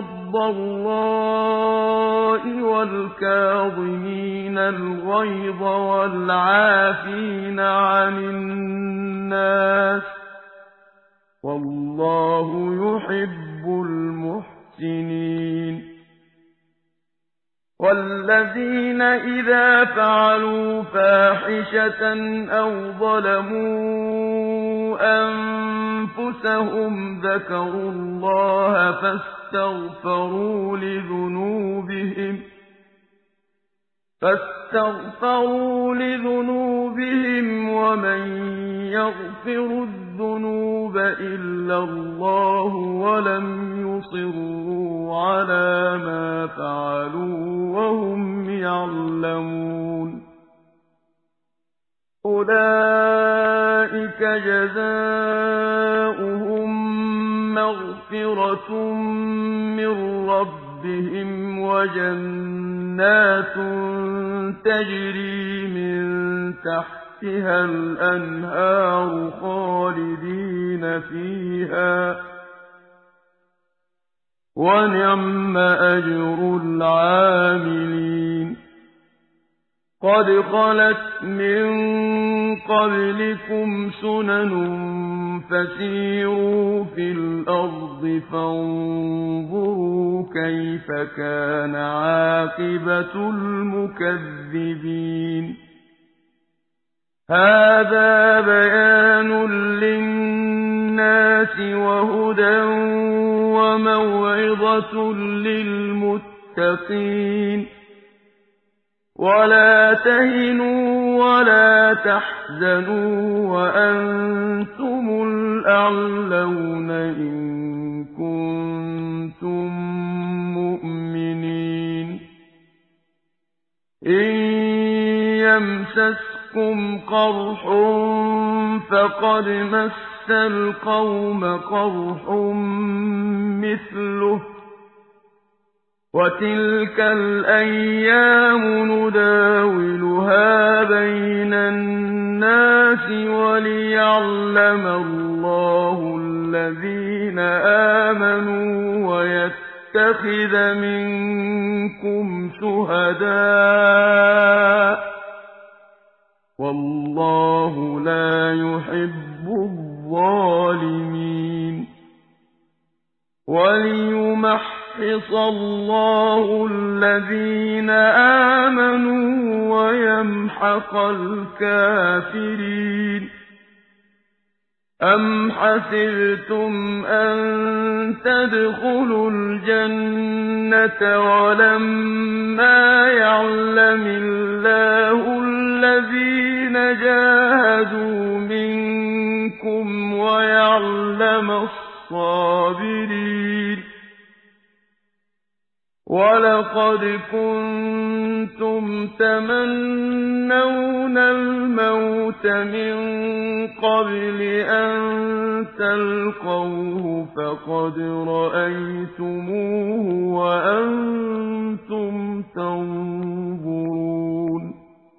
وَالضَّرَّاءِ وَالْكَاظِمِينَ الْغَيْظَ وَالْعَافِينَ عَنِ النَّاسِ ۗ وَاللَّهُ يُحِبُّ الْمُحْسِنِينَ. وَالَّذِينَ إِذَا فَعَلُوا فَاحِشَةً أَوْ ظَلَمُوا أَنفُسَهُمْ ذَكَرُوا اللَّهَ فَاسْتَغْفَرُوا لِذُنُوبِهِمْ فاستغفروا لذنوبهم ومن يغفر الذنوب إلا الله ولم يصروا على ما فعلوا وهم يعلمون أولئك جزاؤهم مغفرة من ربهم وجنات تجري من تحتها الأنهار خالدين فيها ونعم أجر العاملين قد خلت من قبلكم سنن فسيروا في الأرض فانظروا كيف كان عاقبة المكذبين هذا بيان للناس وهدى وموعظة للمتقين ولا تهنوا ولا تحزنوا وأنتم الأعلون إن كنتم مؤمنين إن يمسسكم قرح فقد مس القوم قرح مثله وتلك الأيام نداولها بين الناس وليعلم الله الذين آمنوا ويتخذ منكم شهداء والله لا يحب الظالمين وليمحص يُمَحِّصَ اللَّهُ الَّذِينَ آمَنُوا وَيَمْحَقَ الْكَافِرِينَ أَمْ حَسِبْتُمْ أَن تَدْخُلُوا الْجَنَّةَ وَلَمَّا يَعْلَمِ اللَّهُ الَّذِينَ جَاهَدُوا مِنكُمْ وَيَعْلَمَ الصَّابِرِينَ وَلَقَدْ كُنتُمْ تَمَنَّوْنَ الْمَوْتَ مِن قَبْلِ أَن تَلْقَوْهُ فَقَدْ رَأَيْتُمُوهُ وَأَنتُمْ تَنظُرُونَ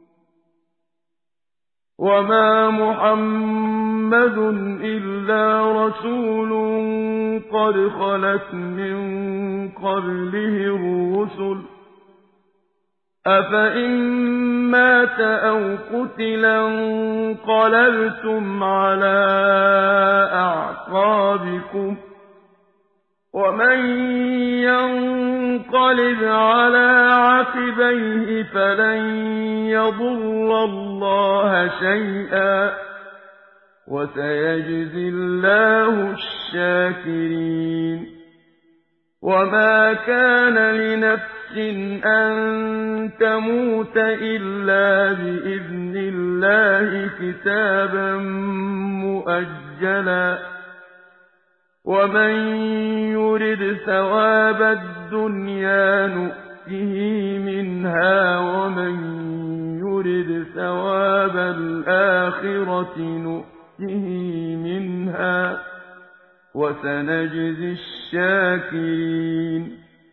وَمَا مُحَمَّدٌ إِلَّا رَسُولٌ قَدْ خَلَتْ مِن قَبْلِهِ الرُّسُلُ أَفَإِن مَّاتَ أَوْ قُتِلَ انقَلَبْتُمْ عَلَىٰ أَعْقَابِكُمْ ۚ وَمَن يَنقَلِبْ عَلَىٰ عَقِبَيْهِ فَلَن يَضُرَّ اللَّهَ شَيْئًا ۗ وَسَيَجْزِي اللَّهُ الشَّاكِرِينَ وَمَا كَانَ لِنَفْسٍ أَن تَمُوتَ إِلَّا بِإِذْنِ اللَّهِ كِتَابًا مُّؤَجَّلًا ۗ وَمَن يُرِدْ ثَوَابَ الدُّنْيَا نُؤْتِهِ مِنْهَا وَمَن يُرِدْ ثَوَابَ الْآخِرَةِ نُؤْتِهِ مِنْهَا ۚ وَسَنَجْزِي الشَّاكِرِينَ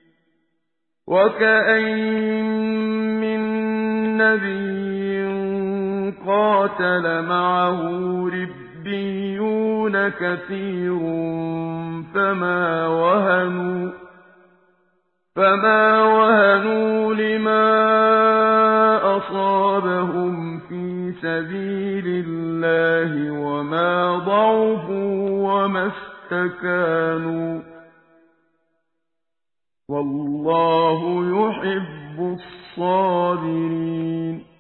وَكَأَيِّن مِّن نَّبِيٍّ قَاتَلَ مَعَهُ رِبِّيُّونَ ربيون كثير فما وهنوا فما وهنوا لما أصابهم في سبيل الله وما ضعفوا وما استكانوا والله يحب الصابرين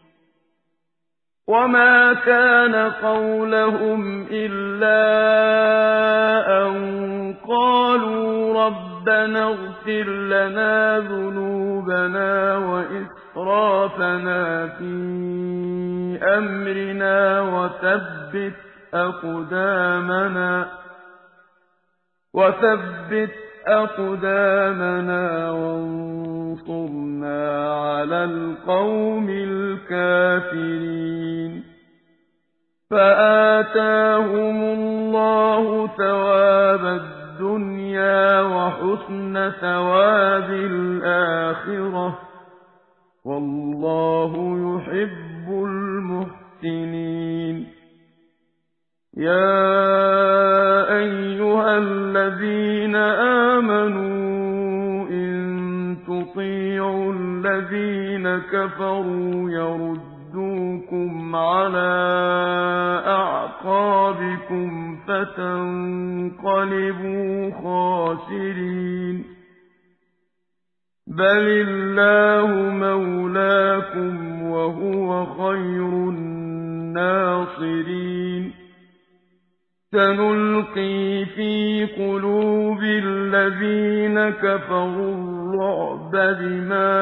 وما كان قولهم إلا أن قالوا ربنا اغفر لنا ذنوبنا وإسرافنا في أمرنا وثبت أقدامنا وثبت أقدامنا وانصرنا على القوم الكافرين فآتاهم الله ثواب الدنيا وحسن ثواب الآخرة والله يحب المحسنين يا أيها الذين آمنوا إن تطيعوا الذين كفروا يردوكم على أعقابكم فتنقلبوا خاسرين بل الله مولاكم وهو خير الناصرين سنلقي في قلوب الذين كفروا الرعب بما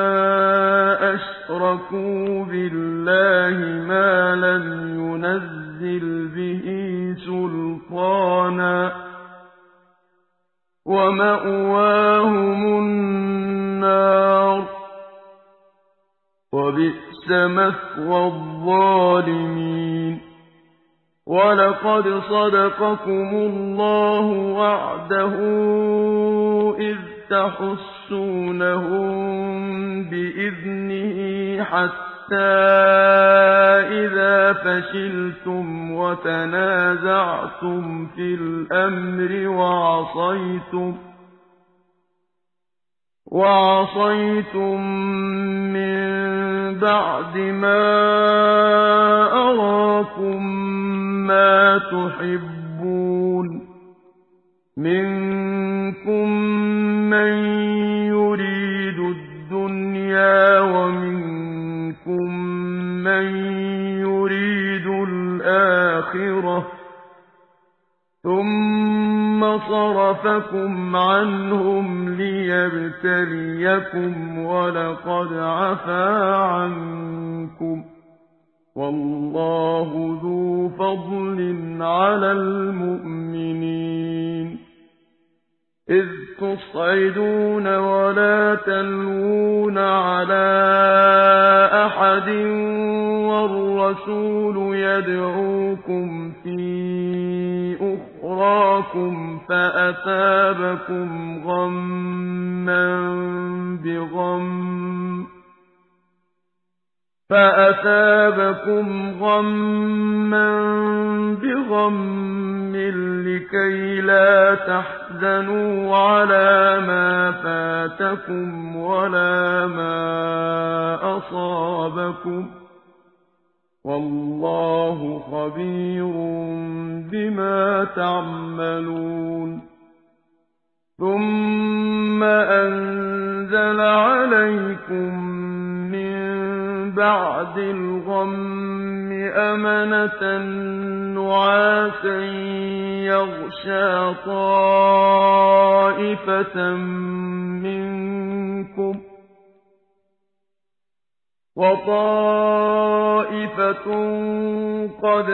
أشركوا بالله ما لم ينزل به سلطانا ومأواهم النار وبئس مثوى الظالمين ولقد صدقكم الله وعده إذ تحسونهم بإذنه حتى إذا فشلتم وتنازعتم في الأمر وعصيتم وعصيتم من بعد ما أراكم ما تحبون منكم من يريد الدنيا ومنكم من يريد الآخرة ثم صرفكم عنهم ليبتليكم ولقد عفا عنكم والله ذو فضل على المؤمنين إذ تصعدون ولا تلوون على أحد والرسول يدعوكم في أخراكم فأثابكم غما بغم فأثابكم غما بغم لكي لا تحزنوا على ما فاتكم ولا ما أصابكم والله خبير بما تعملون ثم أنزل عليكم من بعد الغم أمنة نعاسا يغشى طائفة منكم وطائفة قد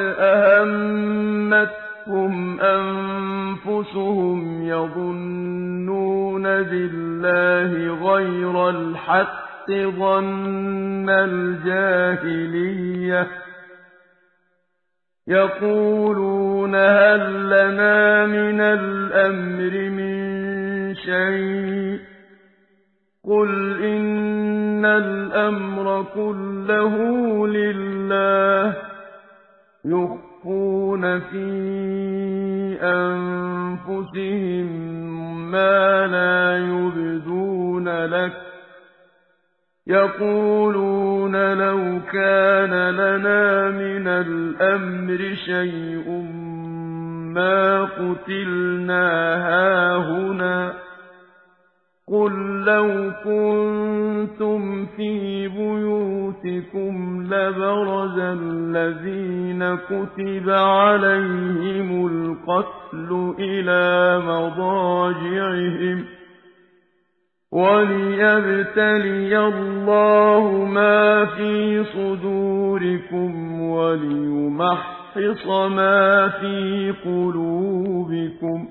أهمتهم أنفسهم يظنون بالله غير الحق ظن الجاهلية يقولون هل لنا من الأمر من شيء قل إن الأمر كله لله يخفي ويخفون في أنفسهم ما لا يبدون لك يقولون لو كان لنا من الأمر شيء ما قتلنا هاهنا قل لو كنتم في بيوتكم لبرز الذين كتب عليهم القتل إلى مضاجعهم وليبتلي الله ما في صدوركم وليمحص ما في قلوبكم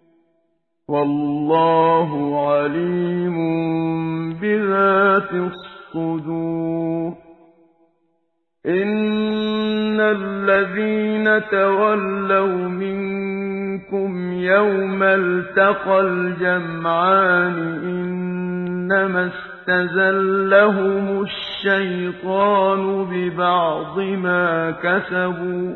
والله عليم بذات الصدور إن الذين تولوا منكم يوم التقى الجمعان إنما استزلهم الشيطان ببعض ما كسبوا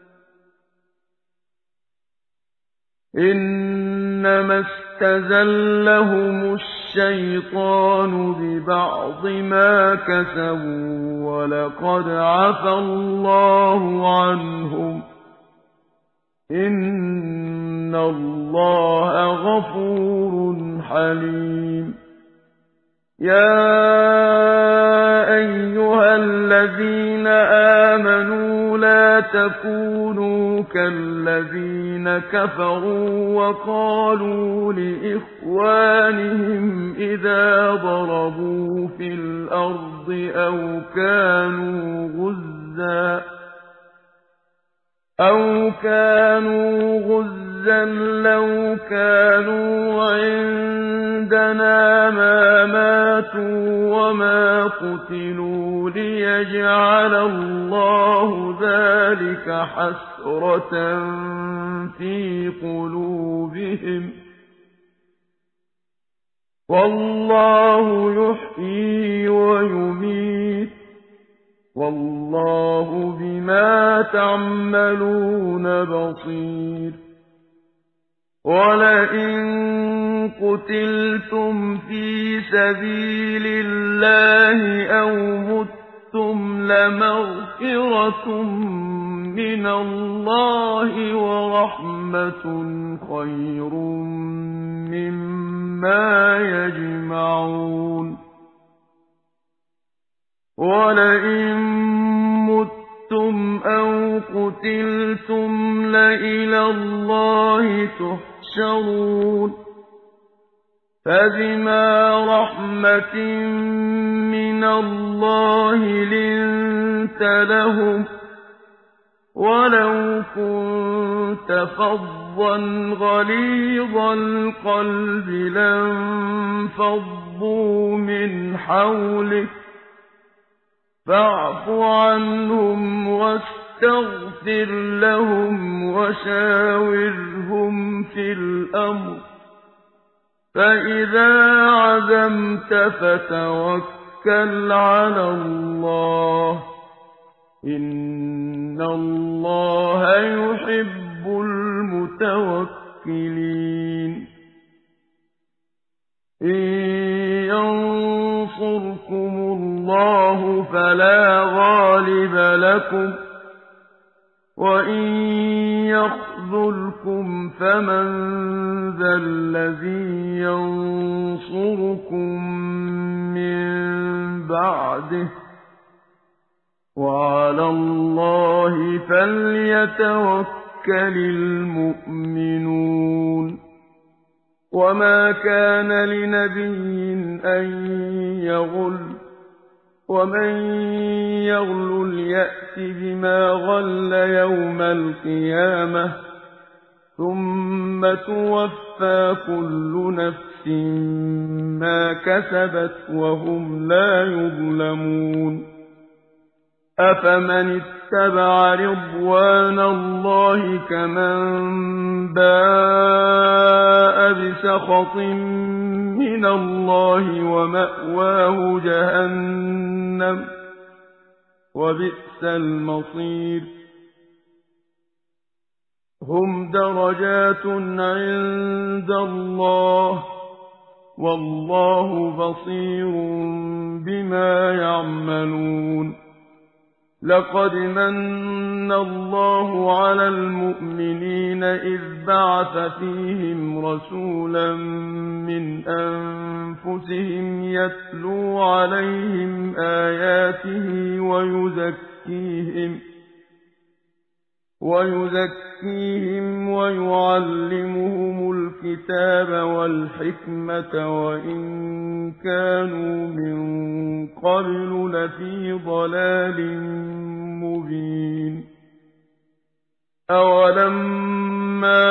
إنما استزلهم الشيطان ببعض ما كسبوا ولقد عفى الله عنهم إن الله غفور حليم يا أيها الذين آمنوا لا تكونوا كالذين كفروا وقالوا لإخوانهم إذا ضربوا في الأرض أو كانوا غزاً أو كانوا غزا لو كانوا عندنا ما ماتوا وما قتلوا ليجعل الله ذلك حسرة في قلوبهم والله يحيي ويميت والله بما تعملون بصير ولئن قتلتم في سبيل الله أو متم لمغفرة من الله ورحمة خير مما يجمعون ولئن متم أو قتلتم لإلى الله تحشرون فبما رحمة من الله لنت لهم ولو كنت فظا غليظ القلب لانفضوا من حولك فاعف عنهم واستغفر لهم وشاورهم في الأمر فإذا عزمت فتوكل على الله إن الله يحب المتوكلين إن ينصركم الله فلا غالب لكم وإن يخذلكم فمن ذا الذي ينصركم من بعده وعلى الله فليتوكل المؤمنون وما كان لنبي أن يغل ومن يغل يأت بما غل يوم القيامة ثم توفى كل نفس ما كسبت وهم لا يظلمون أفمن اتبع رضوان الله كمن باء بسخط من الله ومأواه جهنم وبئس المصير هم درجات عند الله والله بصير بما يعملون لقد من الله على المؤمنين إذ بعث فيهم رسولا من أنفسهم يتلو عليهم آياته ويزكيهم ويزكيهم ويعلمهم الكتاب والحكمة وإن كانوا من قبل لفي ضلال مبين أولما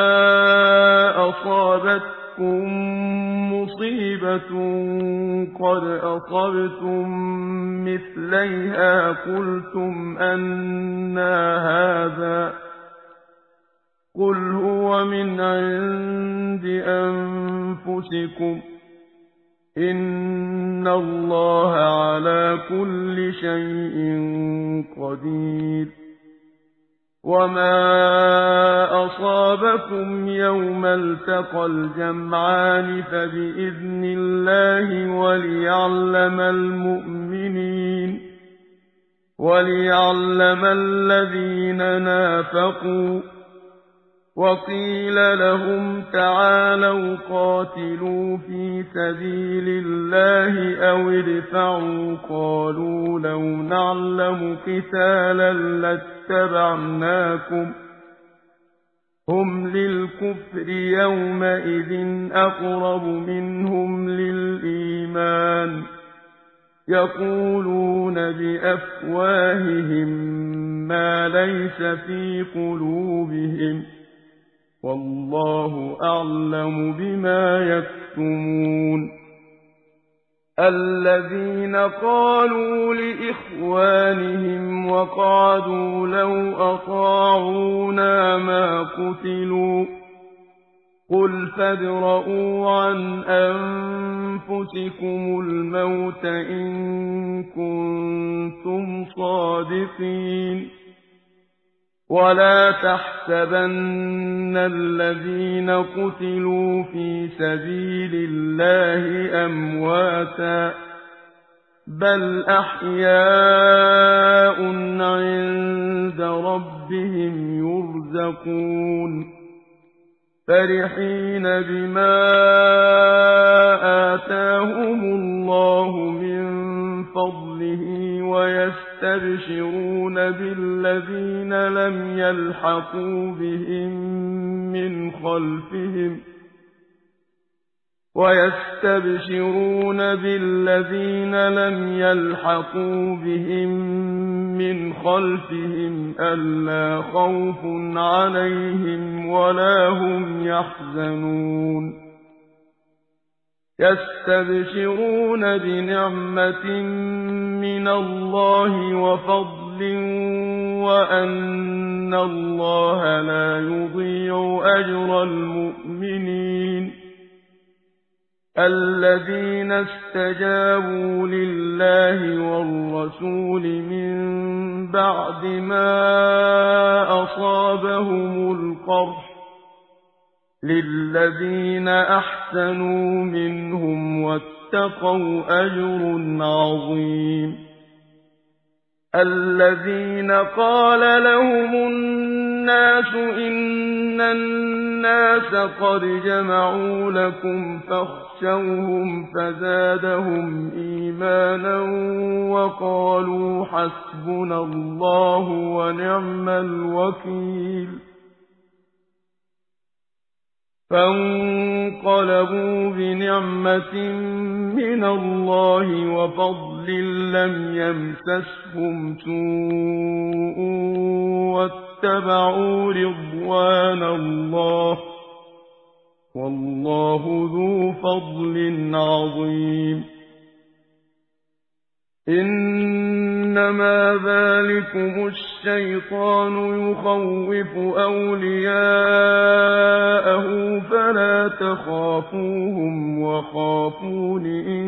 أصابتكم مصيبة قد أصبتم مثليها قلتم أنى هذا قل هو من عند أنفسكم إن الله على كل شيء قدير وما أصابكم يوم التقى الجمعان فبإذن الله وليعلم المؤمنين وليعلم الذين نافقوا وقيل لهم تعالوا قاتلوا في سبيل الله أو ادفعوا قالوا لو نعلم قتالا لاتبعناكم هم للكفر يومئذ أقرب منهم للإيمان يقولون بأفواههم ما ليس في قلوبهم والله أعلم بما يكتمون الذين قالوا لإخوانهم وقعدوا لو أطاعونا ما قتلوا قل فادرءوا عن أنفسكم الموت إن كنتم صادقين ولا تحسبن الذين قتلوا في سبيل الله أمواتا بل أحياء عند ربهم يرزقون فرحين بما آتاهم الله من فضله ويستبشرون بالذين لم يلحقوا بهم من خلفهم ويستبشرون بالذين لم يلحقوا بهم من خلفهم ألا خوف عليهم ولا هم يحزنون يستبشرون بنعمة من الله وفضل وأن الله لا يضيع أجر المؤمنين الذين استجابوا لله والرسول من بعد ما أصابهم القرح للذين أحسنوا منهم واتقوا أجر عظيم الذين قال لهم الناس إن الناس قد جمعوا لكم فاخشوهم فزادهم إيمانا وقالوا حسبنا الله ونعم الوكيل فانقلبوا بنعمة من الله وفضل لم يمسسهم سوء واتبعوا رضوان الله والله ذو فضل عظيم إنما ذلكم الشيطان يخوف أولياءه فلا تخافوهم وخافون إن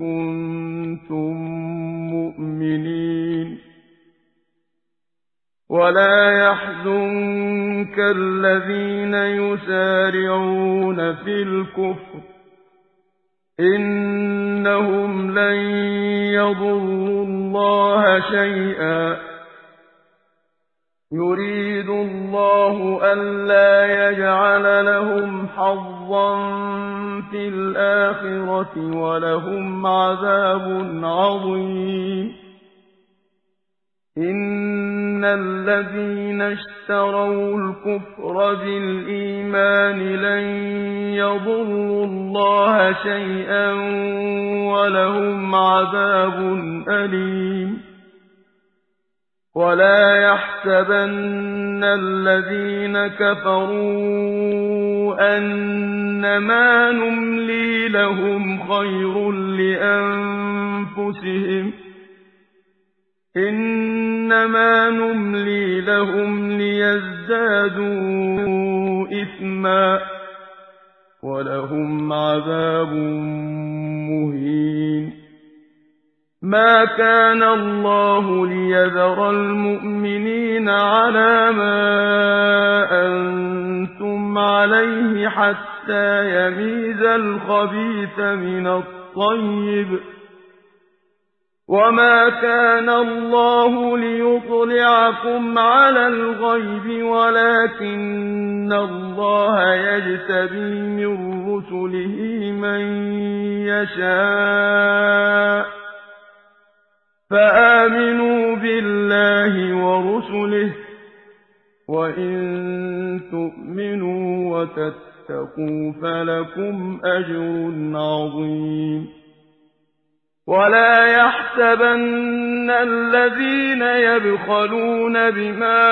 كنتم مؤمنين ولا يحزنك الذين يسارعون في الكفر إنهم لن يضروا الله شيئا يريد الله ألا يجعل لهم حظا في الآخرة ولهم عذاب عظيم إن الذين اشتروا الكفر بالإيمان لن يضروا الله شيئا ولهم عذاب أليم ولا يحسبن الذين كفروا أنما نملي لهم خير لأنفسهم إنما نملي لهم ليزدادوا إثما ولهم عذاب مهين ما كان الله ليذر المؤمنين على ما أنتم عليه حتى يميز الخبيث من الطيب وما كان الله ليطلعكم على الغيب ولكن الله يجتبي من رسله من يشاء فآمنوا بالله ورسله وإن تؤمنوا وتتقوا فلكم أجر عظيم ولا يحسبن الذين يبخلون بما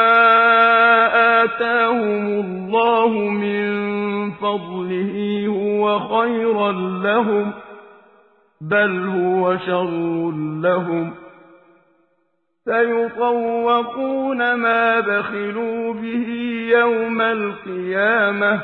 آتاهم الله من فضله هو خيرا لهم بل هو شر لهم سيطوقون ما بخلوا به يوم القيامة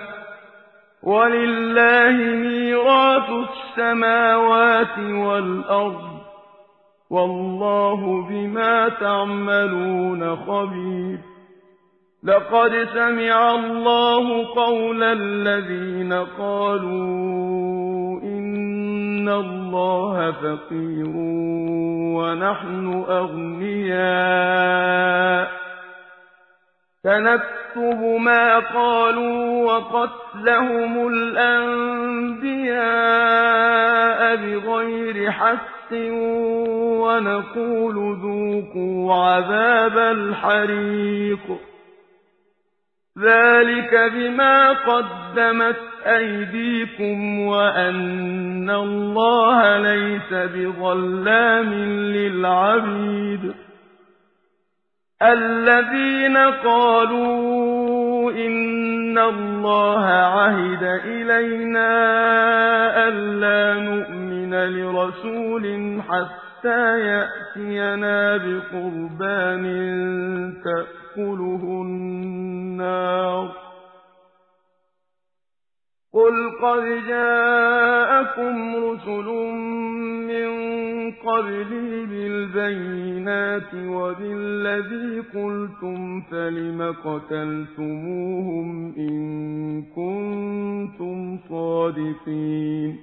ولله ميراث السماوات والأرض والله بما تعملون خبير لقد سمع الله قول الذين قالوا إن الله فقير ونحن أغنياء سنكتب ما قالوا وقتلهم الأنبياء بغير حق ونقول ذوقوا عذاب الحريق ذلك بما قدمت أيديكم وأن الله ليس بظلام للعبيد الذين قالوا إن الله عهد إلينا ألا نؤمن لرسول حتى يأتينا بقربان تأكله النار قل قد جاءكم رسل من قبلي بالبينات وبالذي قلتم فلم قتلتموهم إن كنتم صادقين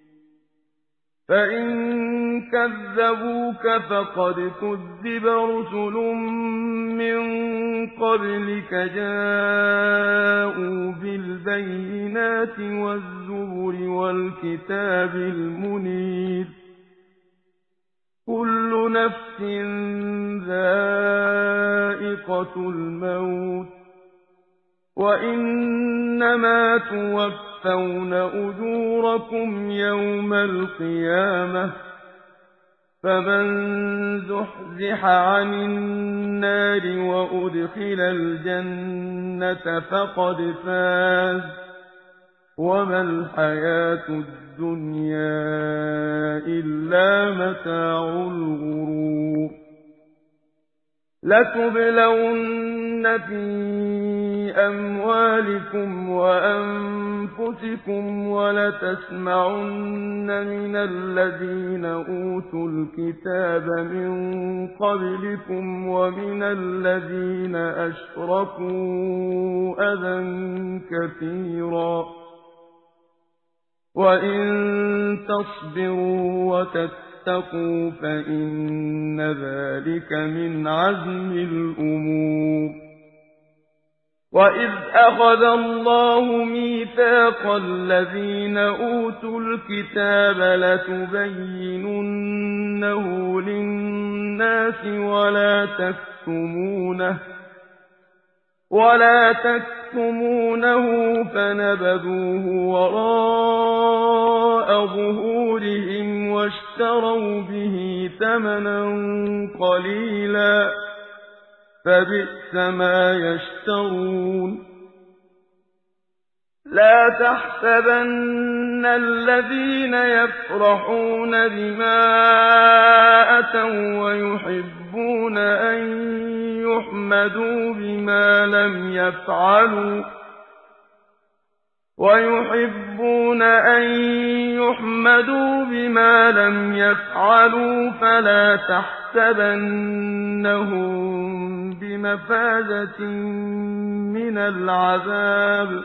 فإن كذبوك فقد كذب رسل من قبلك جاءوا بالبينات والزبر والكتاب المنير كل نفس ذائقة الموت وإنما توفون أجوركم يوم القيامة فمن زحزح عن النار وأدخل الجنة فقد فاز وما الحياة الدنيا إلا متاع الغرور لَتُبْلَوُنَّ فِي أَمْوَالِكُمْ وَأَنفُسِكُمْ وَلَتَسْمَعُنَّ مِنَ الَّذِينَ أُوتُوا الْكِتَابَ مِن قَبْلِكُمْ وَمِنَ الَّذِينَ أَشْرَكُوا أَذًى كَثِيرًا وَإِن تَصْبِرُوا وَتَتَّقُوا فَإِنَّ ذَلِكَ مِنْ عَزْمِ الْأُمُورِ وَإِذْ أَخَذَ اللَّهُ مِيثَاقَ الَّذِينَ أُوتُوا الْكِتَابَ لَتُبَيِّنُنَّهُ لِلنَّاسِ وَلَا تَكْتُمُونَهُ وَلَا تَكْتُمُونَهُ فَنَبَذُوهُ وَرَاءَ ظُهُورِهِمْ وَاشْتَرَوْا بِهِ ثَمَنًا قَلِيلًا فَبِئْسَ مَا يَشْتَرُونَ لَا تَحْسَبَنَّ الَّذِينَ يَفْرَحُونَ بِمَا أَتَوا وَّيُحِبُّونَ أَن يُحْمَدُوا بِمَا لَمْ يَفْعَلُوا وَيُحِبُّونَ أَن يُحْمَدُوا بِمَا لَمْ يَفْعَلُوا فَلَا تَحْسَبَنَّهُم بِمَفَازَةٍ مِّنَ الْعَذَابِ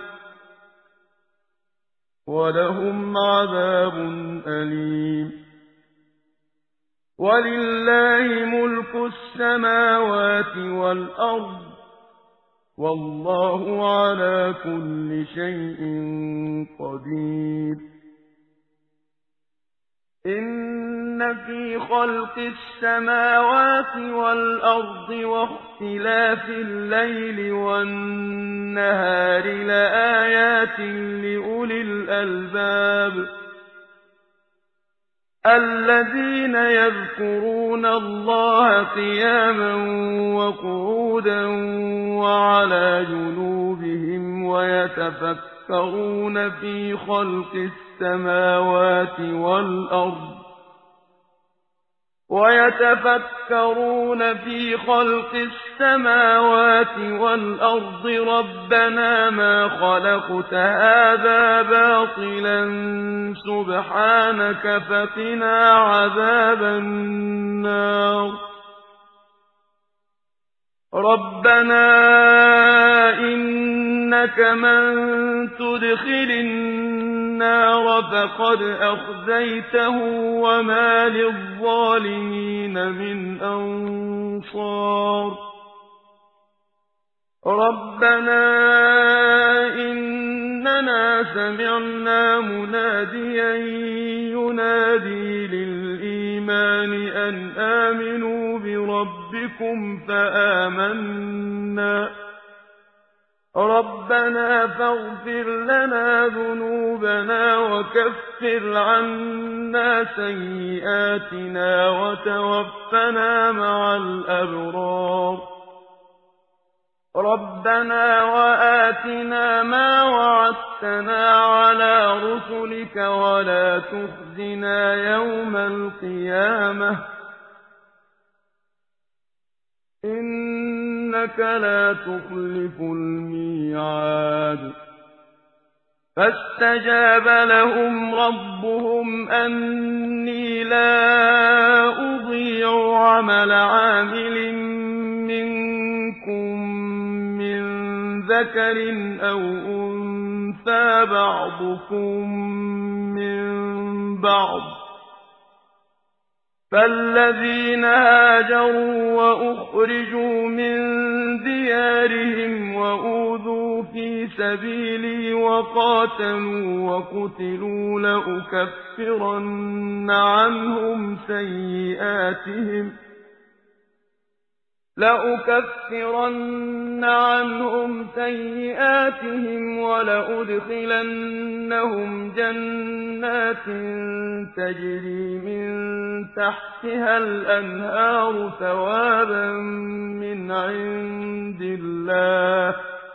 وَلَهُمْ عَذَابٌ أَلِيمٌ وَلِلَّهِ مُلْكُ السَّمَاوَاتِ وَالْأَرْضِ وَاللَّهُ عَلَى كُلِّ شَيْءٍ قَدِيرٌ إِنَّ فِي خَلْقِ السَّمَاوَاتِ وَالْأَرْضِ وَاخْتِلَافِ اللَّيْلِ وَالنَّهَارِ لَآيَاتٍ لِّأُولِي الْأَلْبَابِ الَّذِينَ يَذْكُرُونَ اللَّهَ قِيَامًا وَقُعُودًا وَعَلَىٰ جُنُوبِهِمْ وَيَتَفَكَّرُونَ فِي خَلْقِ السَّمَاوَاتِ وَالْأَرْضِ وَيَتَفَكَّرُونَ فِي خَلْقِ السَّمَاوَاتِ وَالْأَرْضِ رَبَّنَا مَا خَلَقْتَ هَٰذَا بَاطِلًا سُبْحَانَكَ فَقِنَا عَذَابَ النَّارِ رَبَّنَا إِنَّكَ مَن تُدْخِلِ النَّارَ فَقَدْ أَخْزَيْتَهُ وَمَا لِلظَّالِمِينَ مِنْ أَنصَارٍ رَبَّنَا إِنَّنَا سَمِعْنَا مُنَادِيًا يُنَادِي لِلْإِيمَانِ أَنْ آمِنُوا بِرَبِّكُمْ فَآمَنَّا رَبَّنَا فَاغْفِرْ لَنَا ذُنُوبَنَا وَكَفِّرْ عَنَّا سَيِّئَاتِنَا وَتَوَفَّنَا مَعَ الْأَبْرَارِ رَبَّنَا وَآتِنَا مَا وَعَدتَّنَا عَلَىٰ رُسُلِكَ وَلَا تُخْزِنَا يَوْمَ الْقِيَامَةِ إِنَّكَ لَا تُخْلِفُ الْمِيعَادَ فَاسْتَجَابَ لَهُمْ رَبُّهُمْ أَنِّي لَا أُضِيعُ عَمَلَ عَامِلٍ مِّنكُم مِّن ذَكَرٍ أَوْ أُنثَىٰ بَعْضُكُم مِّن بَعْضٍ ۖ فَالَّذِينَ هَاجَرُوا وَأُخْرِجُوا مِن دِيَارِهِمْ وَأُوذُوا فِي سَبِيلِي وَقَاتَلُوا وَقُتِلُوا لَأُكَفِّرَنَّ عَنْهُمْ سَيِّئَاتِهِمْ لَأُكَفِّرَنَّ عَنْهُمْ سَيِّئَاتِهِمْ وَلَأُدْخِلَنَّهُمْ جَنَّاتٍ تَجْرِي مِن تَحْتِهَا الْأَنْهَارُ ثَوَابًا مِّنْ عِندِ اللَّهِ ۗ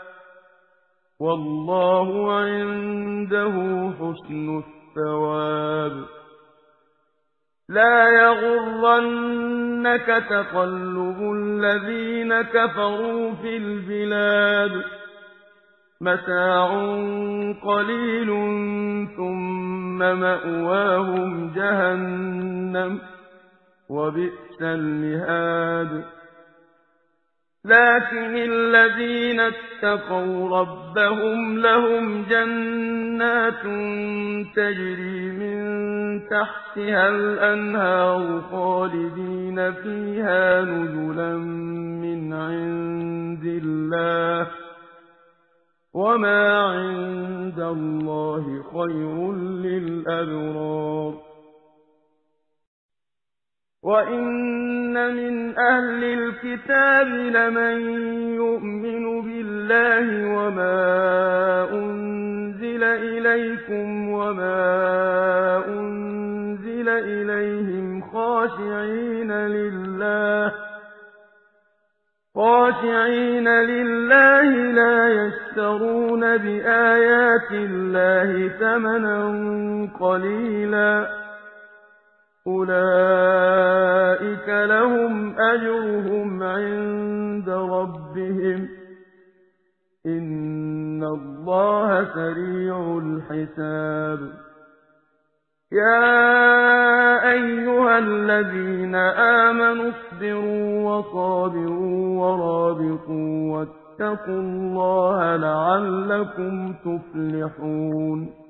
وَاللَّهُ عِندَهُ حُسْنُ الثَّوَابِ لا يغرنك تقلب الذين كفروا في البلاد متاع قليل ثم مأواهم جهنم وبئس المهاد لكن الذين اتقوا ربهم لهم جنات تجري من تحتها الأنهار خالدين فيها نزلا من عند الله وما عند الله خير للأبرار وإن من أهل الكتاب لمن يؤمن بالله وما أنزل إليكم وما أنزل إليهم خاشعين لله خاشعين لله لا يشترون بآيات الله ثمنا قليلا أولئك لهم أجرهم عند ربهم إن الله سريع الحساب يا أيها الذين آمنوا اصبروا وصابروا ورابطوا واتقوا الله لعلكم تفلحون